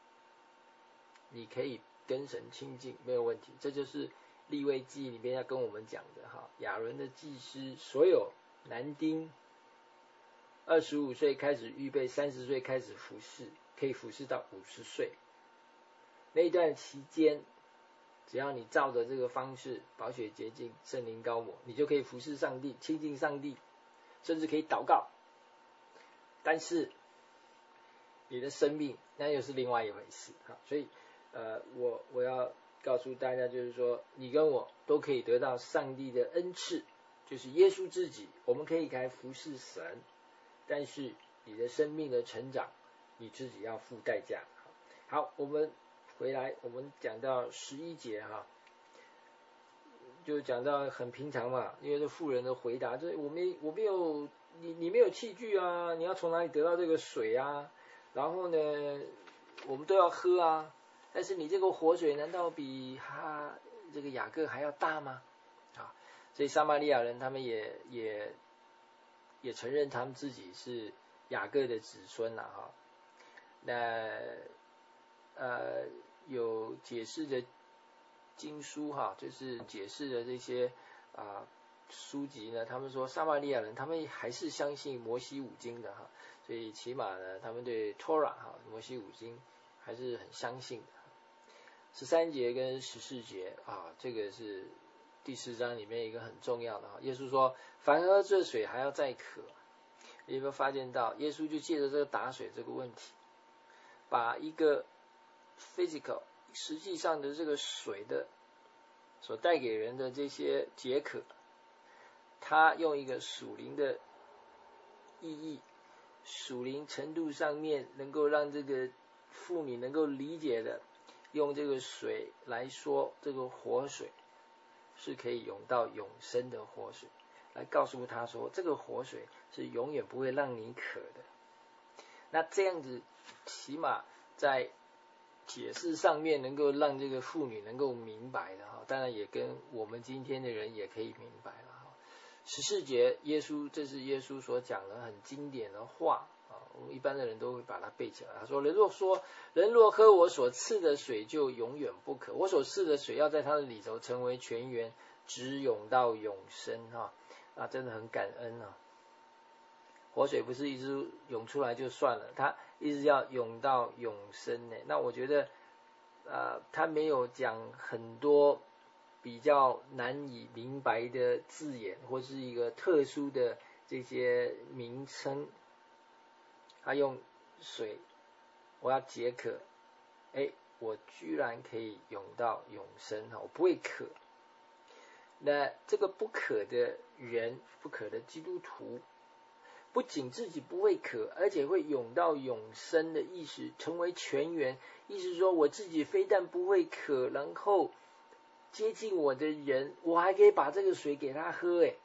你可以跟神亲近，没有问题。这就是利未记里面要跟我们讲的哈，亚伦的祭司所有男丁二十五岁开始预备，三十岁开始服侍，可以服侍到五十岁。那一段期间，只要你照着这个方式，宝血洁净，圣灵膏抹，你就可以服侍上帝，亲近上帝，甚至可以祷告。但是你的生命那又是另外一回事。好，所以呃，我我要告诉大家，就是说，你跟我都可以得到上帝的恩赐，就是耶稣自己，我们可以来服侍神，但是你的生命的成长，你自己要付代价。好，我们回来，我们讲到十一节哈，就讲到很平常嘛，因为这妇人的回答，这我没我没有你你没有器具啊，你要从哪里得到这个水啊？然后呢，我们都要喝啊，但是你这个活水难道比哈这个雅各还要大吗？啊，所以撒玛利亚人他们也也也承认他们自己是雅各的子孙了哈。那呃有解释的经书哈，就是解释的这些啊、呃、书籍呢，他们说撒玛利亚人他们还是相信摩西五经的哈，所以起码呢，他们对 Torah 哈摩西五经还是很相信的。十三节跟十四节啊，这个是第四章里面一个很重要的哈。耶稣说：“凡喝这水还要再渴。”你有没有发现到，耶稣就借着这个打水这个问题，把一个 physical 实际上的这个水的所带给人的这些解渴，他用一个属灵的意义，属灵程度上面能够让这个妇女能够理解的，用这个水来说，这个活水是可以涌到永生的活水，来告诉他说，这个活水是永远不会让你渴的。那这样子起码在解释上面能够让这个妇女能够明白的哈，当然也跟我们今天的人也可以明白了哈。十四节，耶稣这是耶稣所讲的很经典的话啊，我们一般的人都会把它背起来。他说：“人若说人若喝我所赐的水，就永远不渴。我所赐的水要在他的里头成为泉源，直涌到永生。”哈，啊，真的很感恩啊。活水不是一直涌出来就算了，它一直要涌到永生呢。那我觉得，呃，他没有讲很多比较难以明白的字眼，或是一个特殊的这些名称。他用水，我要解渴，哎，我居然可以涌到永生，我不会渴。那这个不渴的人，不渴的基督徒，不仅自己不会渴，而且会涌到永生的意思，成为泉源。意思说，我自己非但不会渴，然后接近我的人，我还可以把这个水给他喝。哎，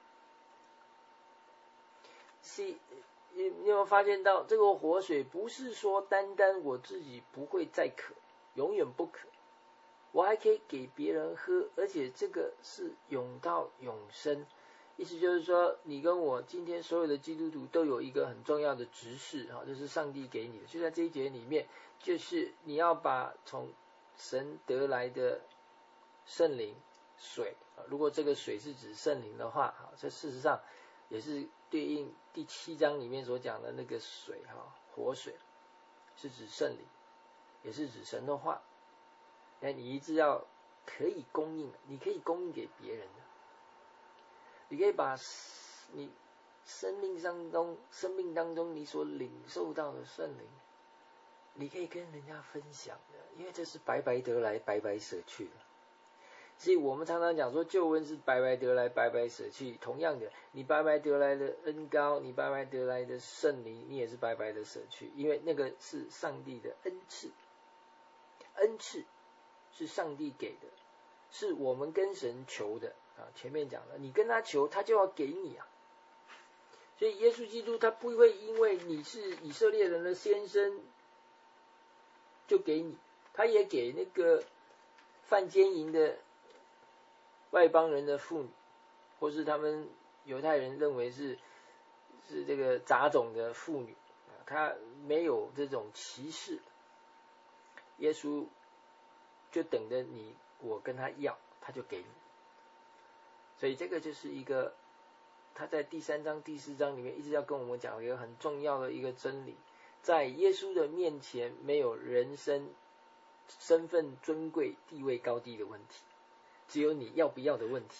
是，你有没有发现到，这个活水不是说单单我自己不会再渴，永远不渴，我还可以给别人喝，而且这个是涌到永生。意思就是说，你跟我今天所有的基督徒都有一个很重要的指示，这是上帝给你的，就在这一节里面，就是你要把从神得来的圣灵水，如果这个水是指圣灵的话，这事实上也是对应第七章里面所讲的那个水，活水是指圣灵，也是指神的话。那你一直要可以供应，你可以供应给别人的。你可以把你生命当中、生命当中你所领受到的圣灵，你可以跟人家分享的，因为这是白白得来、白白舍去的。所以我们常常讲说，救恩是白白得来、白白舍去。同样的，你白白得来的恩膏，你白白得来的圣灵，你也是白白的舍去，因为那个是上帝的恩赐。恩赐是上帝给的，是我们跟神求的。啊，前面讲了，你跟他求，他就要给你啊。所以耶稣基督他不会因为你是以色列人的先生就给你，他也给那个犯奸淫的外邦人的妇女，或是他们犹太人认为是是这个杂种的妇女，他没有这种歧视。耶稣就等着你我跟他要，他就给你。所以这个就是一个他在第三章第四章里面一直要跟我们讲一个很重要的一个真理，在耶稣的面前没有人生身份尊贵地位高低的问题，只有你要不要的问题。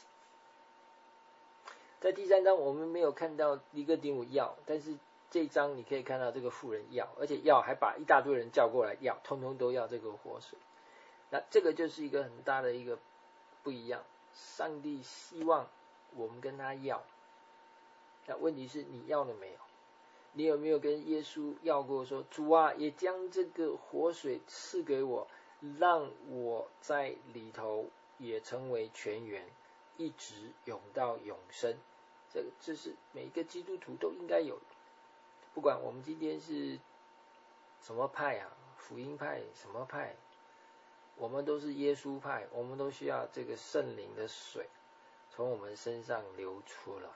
在第三章我们没有看到尼哥底母要，但是这一章你可以看到这个妇人要，而且要还把一大堆人叫过来要，通通都要这个活水。那这个就是一个很大的一个不一样，上帝希望我们跟他要，那问题是你要了没有？你有没有跟耶稣要过说，主啊，也将这个活水赐给我，让我在里头也成为泉源，一直涌到永生。这个这是每一个基督徒都应该有的，不管我们今天是什么派啊，福音派什么派，我们都是耶稣派，我们都需要这个圣灵的水从我们身上流出来。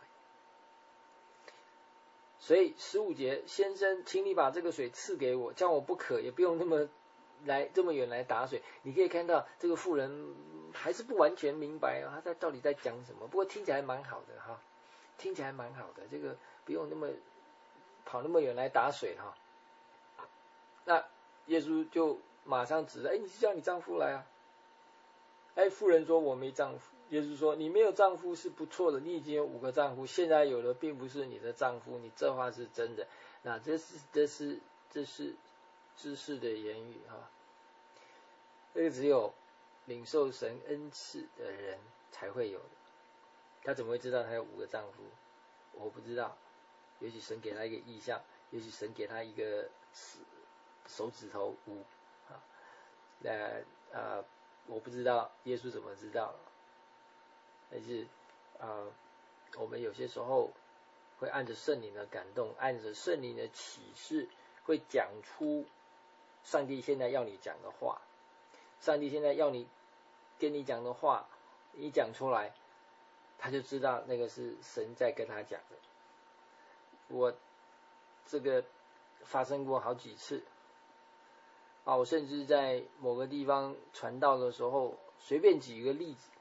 所以十五节，先生，请你把这个水赐给我，叫我不渴，也不用那么来这么远来打水。你可以看到这个妇人还是不完全明白、啊、他在到底在讲什么，不过听起来蛮好的哈，听起来蛮好的，这个不用那么跑那么远来打水哈。那耶稣就马上指着，哎，你是叫你丈夫来啊？哎，妇人说我没丈夫。耶稣说，你没有丈夫是不错的，你已经有五个丈夫，现在有的并不是你的丈夫，你这话是真的。那这是这是这是知识的言语哈，这个只有领受神恩赐的人才会有的。他怎么会知道他有五个丈夫？我不知道，也许神给他一个意象，也许神给他一个手指头五啊，那呃我不知道耶稣怎么知道，但是呃我们有些时候会按着圣灵的感动，按着圣灵的启示，会讲出上帝现在要你讲的话。上帝现在要你跟你讲的话，你讲出来，他就知道那个是神在跟他讲的。我这个发生过好几次啊，我甚至在某个地方传道的时候，随便举一个例子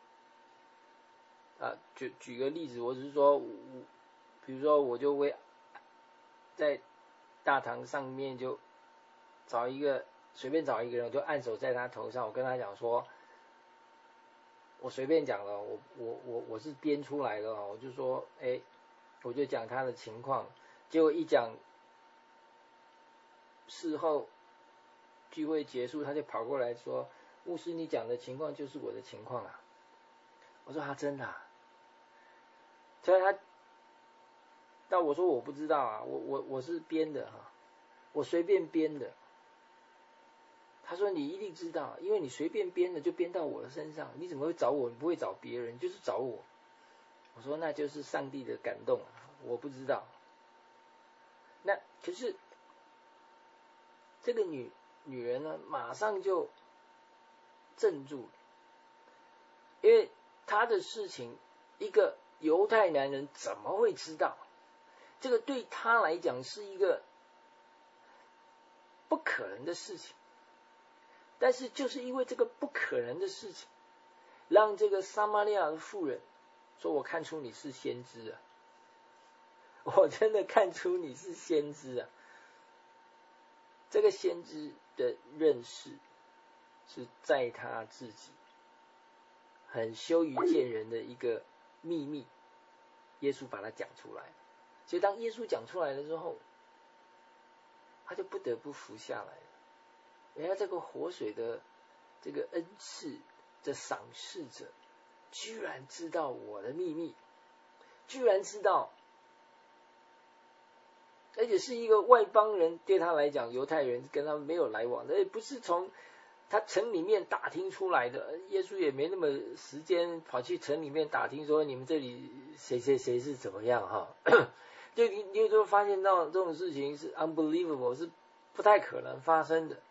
啊，举举个例子，我只是说，比如说我就会在大堂上面就找一个随便找一个人，我就按手在他头上，我跟他讲说，我随便讲了，我我我我是编出来的，我就说，哎，我就讲他的情况，结果一讲，事后聚会结束，他就跑过来说，牧师，你讲的情况就是我的情况啊。我说啊，真的啊？所以他，那我说我不知道啊，我我我是编的哈、啊，我随便编的。他说你一定知道，因为你随便编的就编到我的身上，你怎么会找我？你不会找别人，就是找我。我说那就是上帝的感动，我不知道。那可是这个女女人呢，马上就镇住了，因为她的事情，一个犹太男人怎么会知道？这个对他来讲是一个不可能的事情。但是就是因为这个不可能的事情，让这个撒玛利亚的妇人说，我看出你是先知啊，我真的看出你是先知啊。这个先知的认识是在他自己很羞于见人的一个秘密，耶稣把它讲出来，所以当耶稣讲出来了之后，他就不得不服下来了。原来这个活水的这个恩赐的赏赐者，居然知道我的秘密，居然知道，而且是一个外邦人，对他来讲，犹太人跟他没有来往的，也不是从他城里面打听出来的。耶稣也没那么时间跑去城里面打听说你们这里谁谁谁是怎么样哈，就你你就发现到这种事情是 unbelievable， 是不太可能发生的。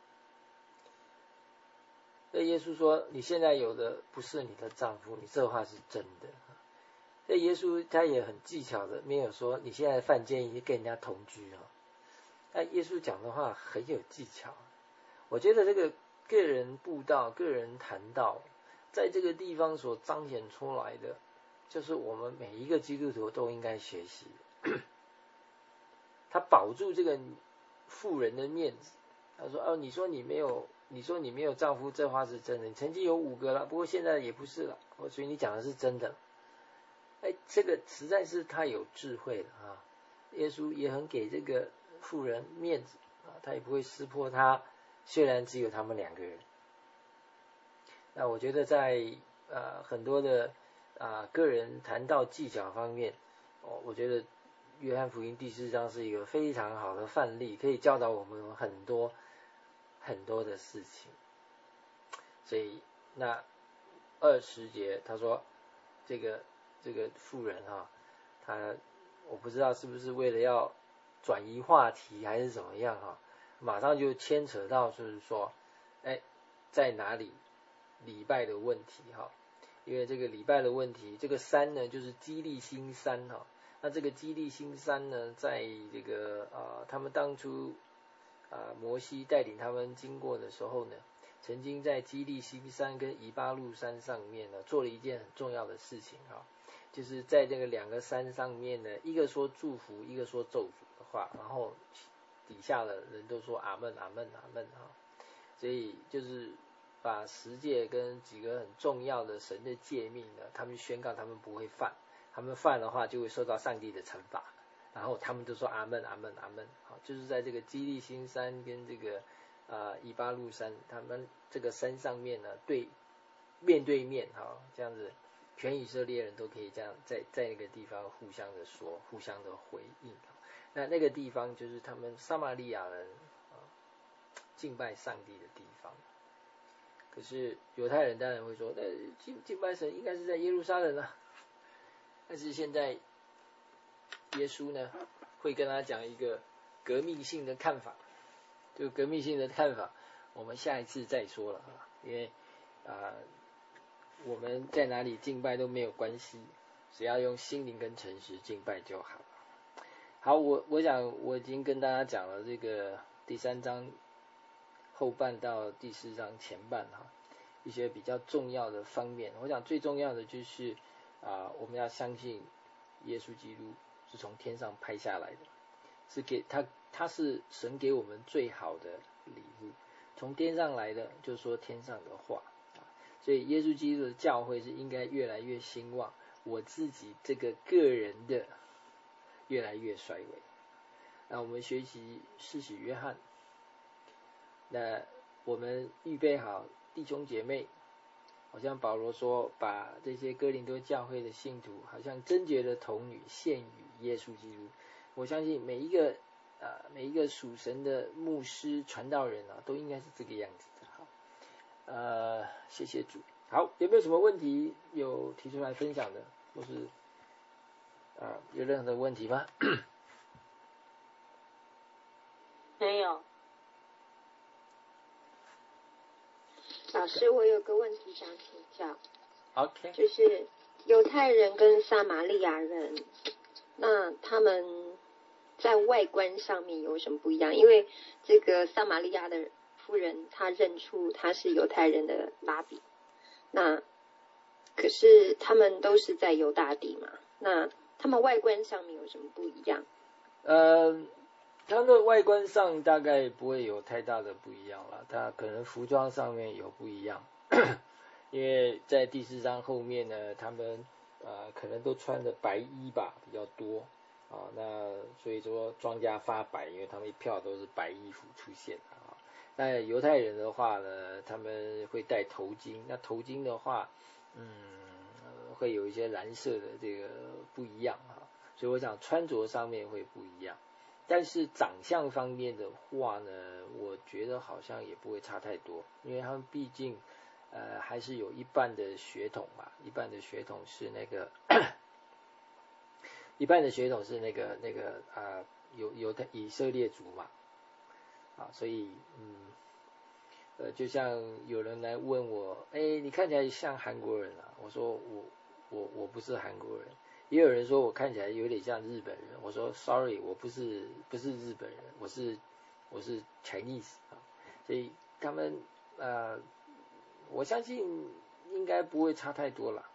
所以耶稣说，你现在有的不是你的丈夫，你这话是真的。所以耶稣他也很技巧的，没有说你现在犯奸淫跟人家同居啊。那耶稣讲的话很有技巧，我觉得这个个人布道、个人谈道，在这个地方所彰显出来的，就是我们每一个基督徒都应该学习。他保住这个妇人的面子，他说：“哦，你说你没有，你说你没有丈夫，这话是真的。你曾经有五个了，不过现在也不是了。所以你讲的是真的。”哎，这个实在是太有智慧了啊！耶稣也很给这个妇人面子啊，他也不会撕破他，虽然只有他们两个人。那我觉得在呃很多的啊、呃、个人谈道技巧方面，哦，我觉得约翰福音第四章是一个非常好的范例，可以教导我们很多很多的事情。所以那二十节他说，这个这个妇人哈、啊，他我不知道是不是为了要转移话题还是怎么样哈、啊，马上就牵扯到就是说，哎，在哪里礼拜的问题哈、啊，因为这个礼拜的问题，这个山呢就是基利心山哈、啊。那这个基利心山呢，在这个啊，他们当初啊，摩西带领他们经过的时候呢，曾经在基利心山跟以巴路山上面呢，做了一件很重要的事情哈，就是在这个两个山上面呢，一个说祝福，一个说咒诅的话，然后底下的人都说阿门阿门阿门哈，所以就是把十诫跟几个很重要的神的诫命呢，他们宣告他们不会犯。他们犯的话就会受到上帝的惩罚，然后他们都说阿门阿门阿门，好，就是在这个基利心山跟这个啊、呃、以巴路山，他们这个山上面呢，对面对面哈，这样子，全以色列人都可以这样在在那个地方互相的说，互相的回应。那那个地方就是他们撒玛利亚人啊敬拜上帝的地方。可是犹太人当然会说，那敬敬拜神应该是在耶路撒冷啊。但是现在耶稣呢会跟他讲一个革命性的看法，这个革命性的看法我们下一次再说了啊，因为啊、呃、我们在哪里敬拜都没有关系，只要用心灵跟诚实敬拜就好。好，我我想我已经跟大家讲了这个第三章后半到第四章前半哈，一些比较重要的方面。我想最重要的就是啊、呃，我们要相信耶稣基督是从天上派下来的，是给他，他是神给我们最好的礼物，从天上来的，就是说天上的话啊。所以耶稣基督的教会是应该越来越兴旺，我自己这个个人的越来越衰微。那我们学习施洗约翰，那我们预备好弟兄姐妹。好像保罗说，把这些哥林多教会的信徒，好像贞洁的童女献与耶稣基督。我相信每一个呃每一个属神的牧师传道人啊，都应该是这个样子的。好，呃，谢谢主。好，有没有什么问题有提出来分享的，或是啊、呃、有任何的问题吗？ 没有。老师，我有个问题想请教。 OK。 就是犹太人跟撒玛利亚人，那他们在外观上面有什么不一样？因为这个撒玛利亚的妇人，她认出他是犹太人的拉比，那可是他们都是在犹大地嘛，那他们外观上面有什么不一样？ 呃。它的外观上大概不会有太大的不一样了，它可能服装上面有不一样，因为在第四章后面呢，他们呃可能都穿的白衣吧比较多啊，那所以说庄稼发白，因为他们一票都是白衣服出现啊。那犹太人的话呢，他们会戴头巾，那头巾的话，嗯，会有一些蓝色的这个不一样啊，所以我想穿着上面会不一样。但是长相方面的话呢，我觉得好像也不会差太多，因为他们毕竟呃还是有一半的血统嘛，一半的血统是那个一半的血统是那个那个啊犹犹太以色列族嘛，啊，所以嗯呃就像有人来问我，哎，你看起来像韩国人啊，我说我我我不是韩国人。也有人说我看起来有点像日本人，我说 sorry， 我不是不是日本人，我是我是 Chinese 啊，所以他们呃，我相信应该不会差太多了。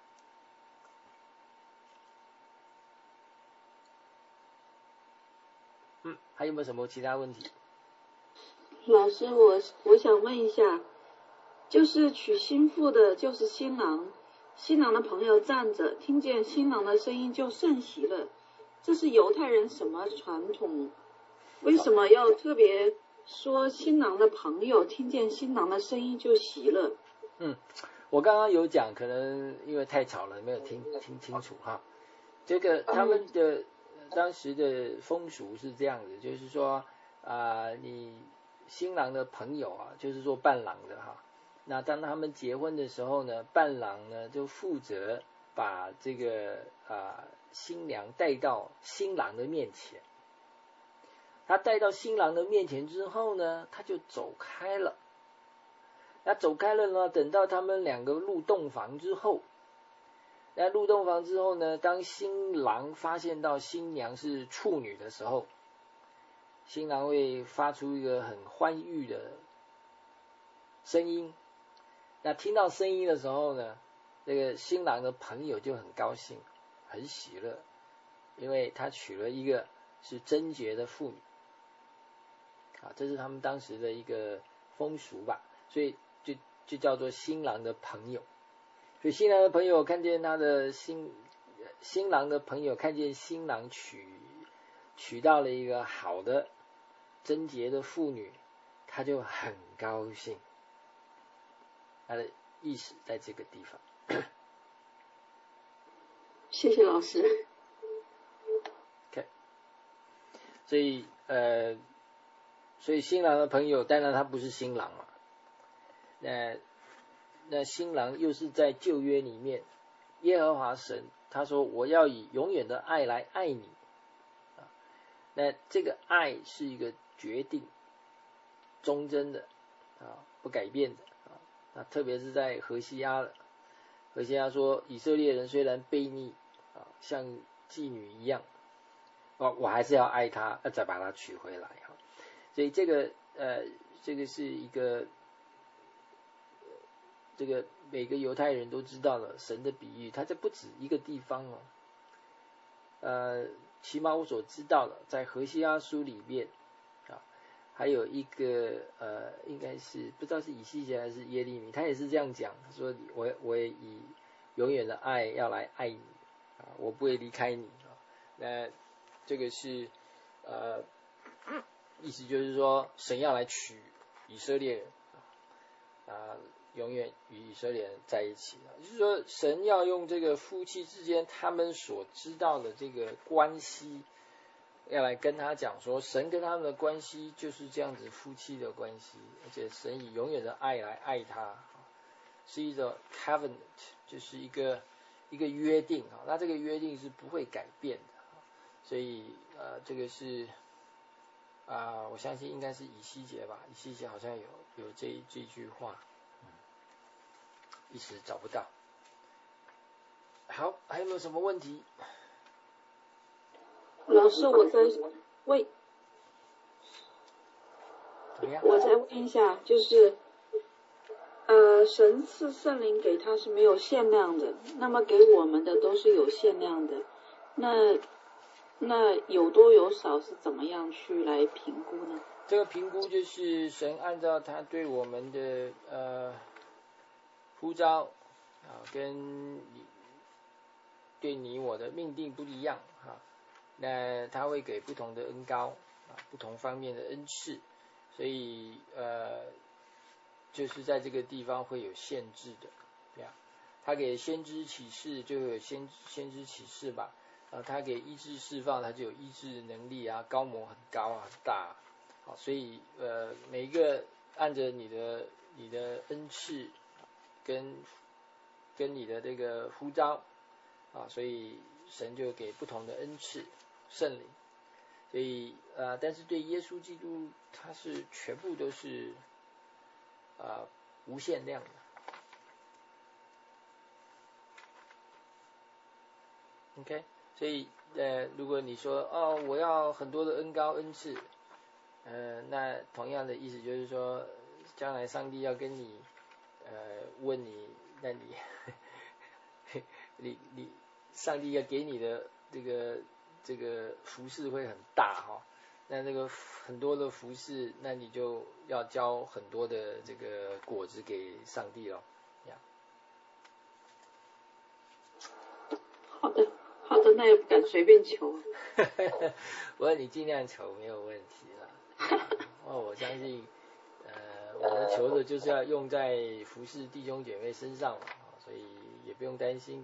嗯，还有没有什么其他问题？ 老师，我我想问一下，就是娶新妇的，就是新郎，新郎的朋友站着，听见新郎的声音就甚喜了，这是犹太人什么传统？为什么要特别说新郎的朋友听见新郎的声音就喜乐？ 嗯，我刚刚有讲，可能因为太吵了，没有听听清楚哈。这个他们的、嗯、当时的风俗是这样子，就是说啊、呃，你新郎的朋友啊，就是做伴郎的哈。那当他们结婚的时候呢，伴郎呢就负责把这个啊、呃、新娘带到新郎的面前。他带到新郎的面前之后呢，他就走开了。那走开了呢，等到他们两个入洞房之后，那入洞房之后呢，当新郎发现到新娘是处女的时候，新郎会发出一个很欢愉的声音。那听到声音的时候呢，这个新郎的朋友就很高兴，很喜乐，因为他娶了一个是贞洁的妇女。啊，这是他们当时的一个风俗吧，所以就就叫做新郎的朋友。所以新郎的朋友看见他的新新郎的朋友看见新郎娶娶到了一个好的贞洁的妇女，他就很高兴。他的意思在这个地方。 谢谢老师。 OK， 所以呃。所以新郎的朋友，当然他不是新郎嘛，那那新郎又是在旧约里面，耶和华神他说我要以永远的爱来爱你，啊，那这个爱是一个决定忠贞的啊，不改变的啊，那特别是在何西阿了，何西阿说以色列人虽然悖逆啊，像妓女一样，哦，我还是要爱他，要再把他娶回来哈。所以这个呃，这个是一个，这个每个犹太人都知道了神的比喻，它这不止一个地方哦。呃，起码我所知道的，在何西阿书里面啊，还有一个呃，应该是不知道是以西结还是耶利米，他也是这样讲，他说我我也以永远的爱要来爱你啊，我不会离开你啊。那这个是呃。意思就是说，神要来娶以色列人啊，永远与以色列人在一起。就是说，神要用这个夫妻之间他们所知道的这个关系，要来跟他讲说，神跟他们的关系就是这样子夫妻的关系，而且神以永远的爱来爱他，是一个 covenant， 就是一个一个约定啊。那这个约定是不会改变的，所以呃，这个是。啊、呃，我相信应该是以西结吧，以西结好像有有这这句话，嗯，一时找不到。好，还有没有什么问题？ 老师，我再问， 怎么样？ 我再问一下，就是呃，神赐圣灵给他是没有限量的，那么给我们的都是有限量的，那。那有多有少是怎么样去来评估呢？ 这个评估就是神按照他对我们的呃呼召啊，跟你对你我的命定不一样哈、啊，那他会给不同的恩膏啊，不同方面的恩赐，所以呃就是在这个地方会有限制的，对啊，他给先知启示就有先先知启示吧。啊，他给医治释放，他就有医治能力啊，高模很高啊，很大，好，所以呃，每一个按着你的你的恩赐跟跟你的这个呼召啊，所以神就给不同的恩赐圣灵，所以呃，但是对耶稣基督他是全部都是啊、呃、无限量的。OK。所以呃，如果你说哦，我要很多的恩膏恩赐，呃，那同样的意思就是说， 将来上帝要跟你呃问你，那你你你上帝要给你的这个这个服事会很大哈、哦，那那个很多的服事，那你就要交很多的这个果子给上帝了。 好的，好的，那也不敢随便求。 我说你尽量求没有问题了。哦，我相信，呃，我们求的就是要用在服侍弟兄姐妹身上嘛，所以也不用担心。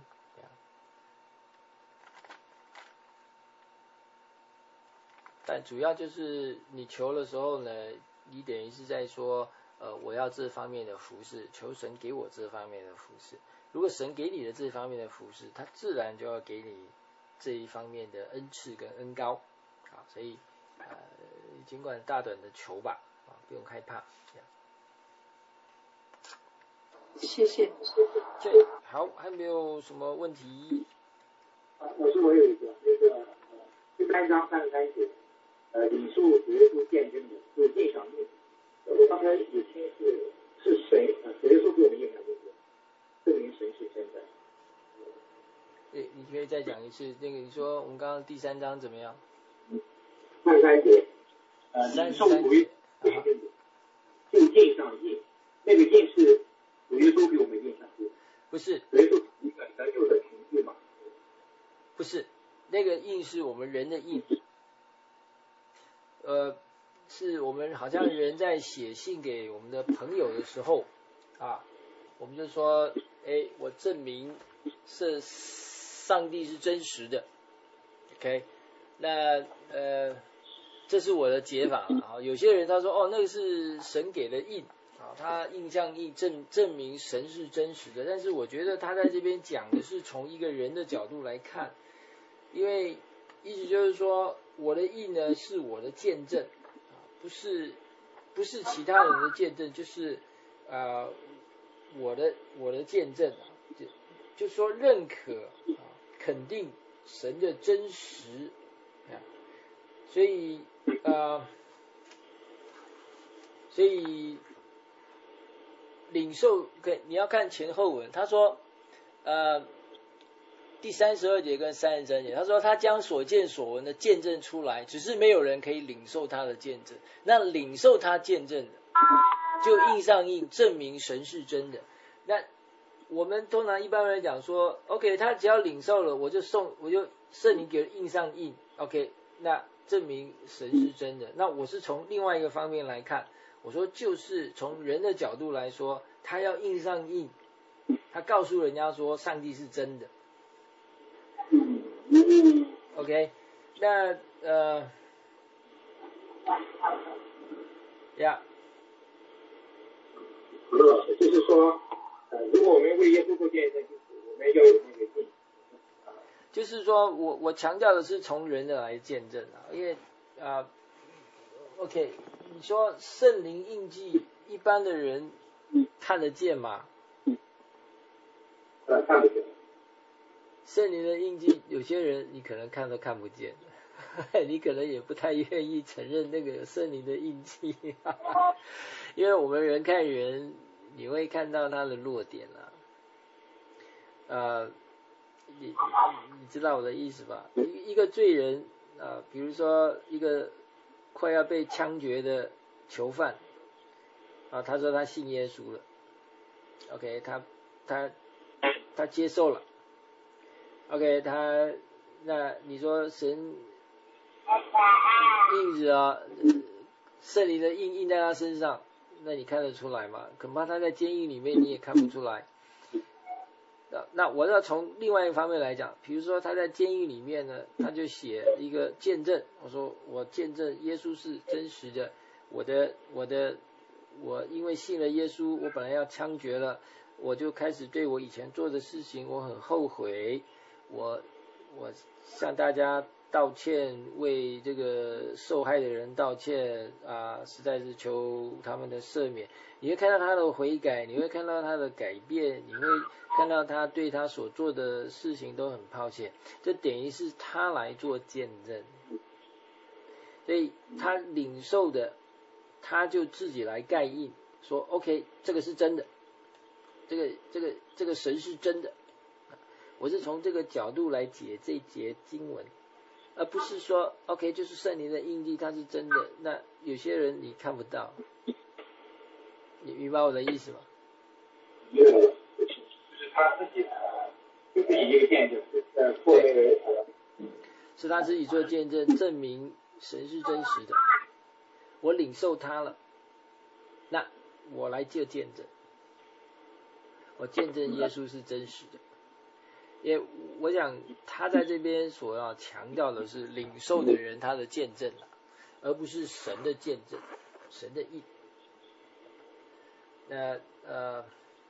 但主要就是你求的时候呢，你等于是在说，呃，我要这方面的服侍，求神给我这方面的服侍。如果神给你的这方面的服侍，他自然就要给你这一方面的恩赐跟恩膏，啊，所以呃，尽管大胆的求吧，啊，不用害怕。 谢谢。 对，好，还没有什么问题？ 啊，我是我有一个那个呃，第三章三十三节，呃，领受主耶稣见证的是印上印。我刚才有听是是谁呃，主耶稣给我们印上印，证明神是真的。 对，你可以再讲一次。那个你说我们刚刚第三章怎么样？ 三十三节，呃， 领受主耶稣见证的就印上印，那个印是主耶稣给我们印上印。 不是。 主耶稣一个得救的凭据嘛？ 不是，那个印是我们人的印，呃，是我们好像人在写信给我们的朋友的时候，啊，我们就说，哎，我证明是上帝是真实的 ，OK， 那呃，这是我的解法啊。有些人他说，哦，那个是神给的印。啊，他印象印证证明神是真实的，但是我觉得他在这边讲的是从一个人的角度来看，因为意思就是说，我的印呢是我的见证，不是不是其他人的见证，就是呃我的我的见证啊，就就说认可啊，肯定神的真实啊，所以呃所以。领受，你要看前后文。他说，呃，第三十二节跟三十三节，他说他将所见所闻的见证出来，只是没有人可以领受他的见证。那领受他见证的，就印上印，证明神是真的。那我们通常一般来讲说 ，OK， 他只要领受了，我就送，我就圣灵给印上印 ，OK， 那证明神是真的。那我是从另外一个方面来看。我说，就是从人的角度来说，他要印上印，他告诉人家说上帝是真的。OK， 那呃，呀， 老师就是说，呃，如果我们为耶稣做见证，我们要有那个印。 就是说我我强调的是从人的来见证啊，因为啊、呃、，OK。你说圣灵印记，一般的人看得见吗？ 呃，看不见。 圣灵的印记，有些人你可能看都看不见，你可能也不太愿意承认那个圣灵的印记，因为我们人看人，你会看到他的弱点啊。呃，你你知道我的意思吧？一一个罪人啊、呃，比如说一个。快要被枪决的囚犯啊，他说他信耶稣了 ，OK， 他他他接受了 ，OK， 他那你说神印子啊，圣灵的印印在他身上，那你看得出来吗？恐怕他在监狱里面你也看不出来。那我要从另外一方面来讲，比如说他在监狱里面呢，他就写一个见证，我说我见证耶稣是真实的，我的我的我因为信了耶稣，我本来要枪决了，我就开始对我以前做的事情我很后悔，我我向大家道歉，为这个受害的人道歉啊，实在是求他们的赦免。你会看到他的悔改，你会看到他的改变，你会看到他对他所做的事情都很抱歉，这等于是他来做见证，所以他领受的，他就自己来盖印， 说 OK， 这个是真的，这个这个这个神是真的。我是从这个角度来解这一节经文，而不是说 OK 就是圣灵的印记它是真的，那有些人你看不到，你明白我的意思吗？ 没有，就是他自己呃有自己一个见证，呃做那个呃， 是他自己做见证，证明神是真实的，我领受他了，那我来做见证，我见证耶稣是真实的。也我想他在这边所要强调的是领受的人他的见证，而不是神的见证，神的意。那呃，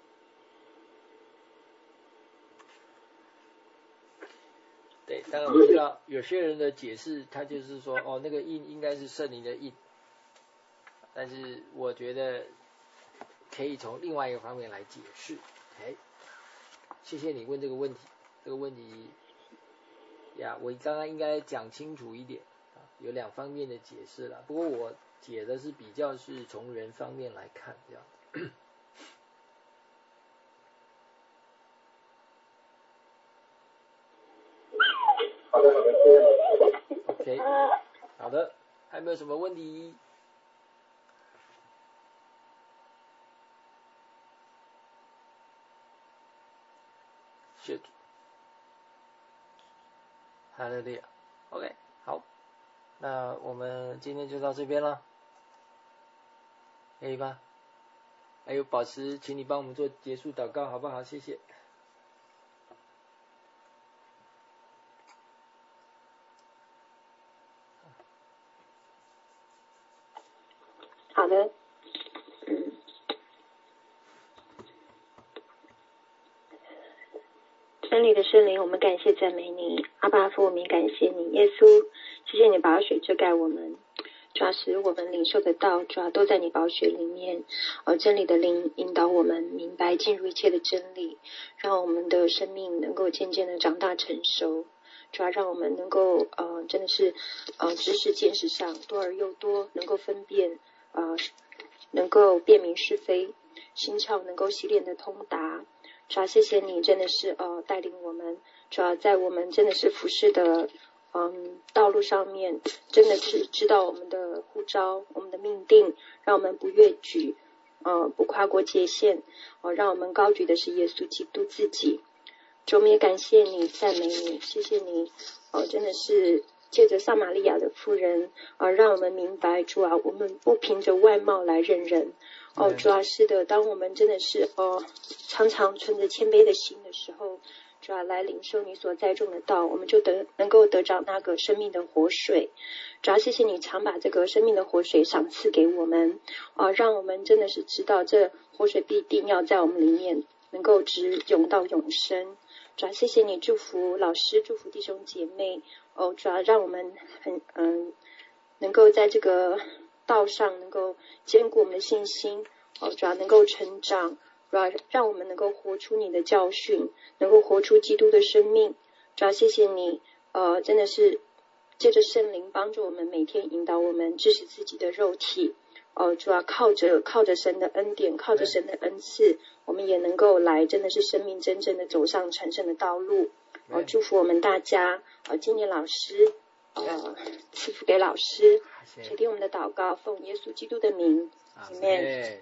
对，当然我知道有些人的解释，他就是说哦，那个印应该是圣灵的印，但是我觉得可以从另外一个方面来解释。哎，谢谢你问这个问题。这个问题呀，我刚刚应该讲清楚一点啊，有两方面的解释了。不过我解的是比较是从人方面来看这样。 好的好的，谢谢老师。 OK， 好的，还有没有什么问题？是。哈利路亚 ，OK， 好，那我们今天就到这边了，可以吧？还有宝石，请你帮我们做结束祷告，好不好？谢谢。 好的，嗯。真理的圣灵，我们感谢赞美你，阿爸父，我们感谢你，耶稣，谢谢你把水遮盖我们，主要使我们领受的道，主要都在你宝血里面，而真理的灵引导我们明白进入一切的真理，让我们的生命能够渐渐的长大成熟，主要让我们能够呃真的是呃知识见识上多而又多，能够分辨呃能够辨明是非，心窍能够洗练的通达。主要谢谢你真的是呃带领我们，主要在我们真的是服侍的嗯道路上面，真的是知道我们的呼召，我们的命定，让我们不越矩，呃不跨过界限，呃让我们高举的是耶稣基督自己。主，我们也感谢你，赞美你，谢谢你，呃真的是借着撒玛利亚的妇人，呃让我们明白，主啊，我们不凭着外貌来认人。哦，主要是的，当我们真的是哦，常常存着谦卑的心的时候，主要来领受你所栽种的道，我们就得能够得着那个生命的活水。主要谢谢你常把这个生命的活水赏赐给我们，啊、呃，让我们真的是知道这活水必定要在我们里面能够直涌到永生。主要谢谢你祝福老师，祝福弟兄姐妹，哦，主要让我们很嗯能够在这个道上能够坚固我们的信心，哦，主要能够成长，主要让我们能够活出你的教训，能够活出基督的生命。主要谢谢你，呃，真的是借着圣灵帮助我们，每天引导我们支持自己的肉体，呃，主要靠着靠着神的恩典，靠着神的恩赐，我们也能够来真的是生命真正的走上成圣的道路。呃，祝福我们大家，呃，今年老师。呃，赐福给老师，垂听我们的祷告，奉耶稣基督的名 ，Amen。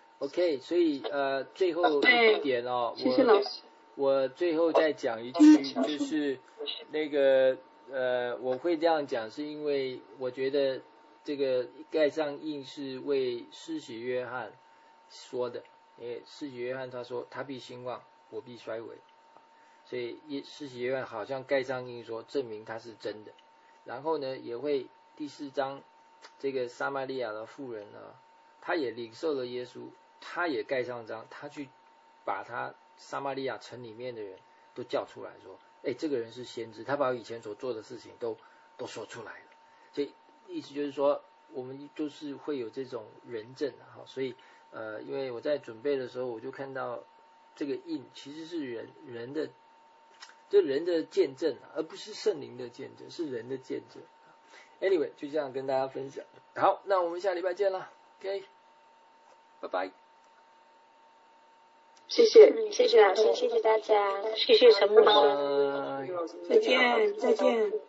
OK， 所以呃，最后一点哦， 谢谢老师。 我最后再讲一句，就是那个呃，我会这样讲，是因为我觉得这个盖上印是为施洗约翰说的，因为施洗约翰他说他必兴旺，我必衰微，所以施洗约翰好像盖上印说证明他是真的。然后呢，也会第四章，这个撒玛利亚的妇人呢，她也领受了耶稣，她也盖上章，她去把她撒玛利亚城里面的人都叫出来说，哎，这个人是先知，他把以前所做的事情都都说出来了。所以意思就是说，我们就是会有这种人证哈。所以呃，因为我在准备的时候，我就看到这个印其实是人人的。就人的见证，而不是圣灵的见证，是人的见证。Anyway， 就这样跟大家分享。好，那我们下礼拜见了。OK。 拜拜。 谢谢， 嗯，谢谢老师，谢谢大家， 谢谢陈牧师。 拜拜。 再见，再见。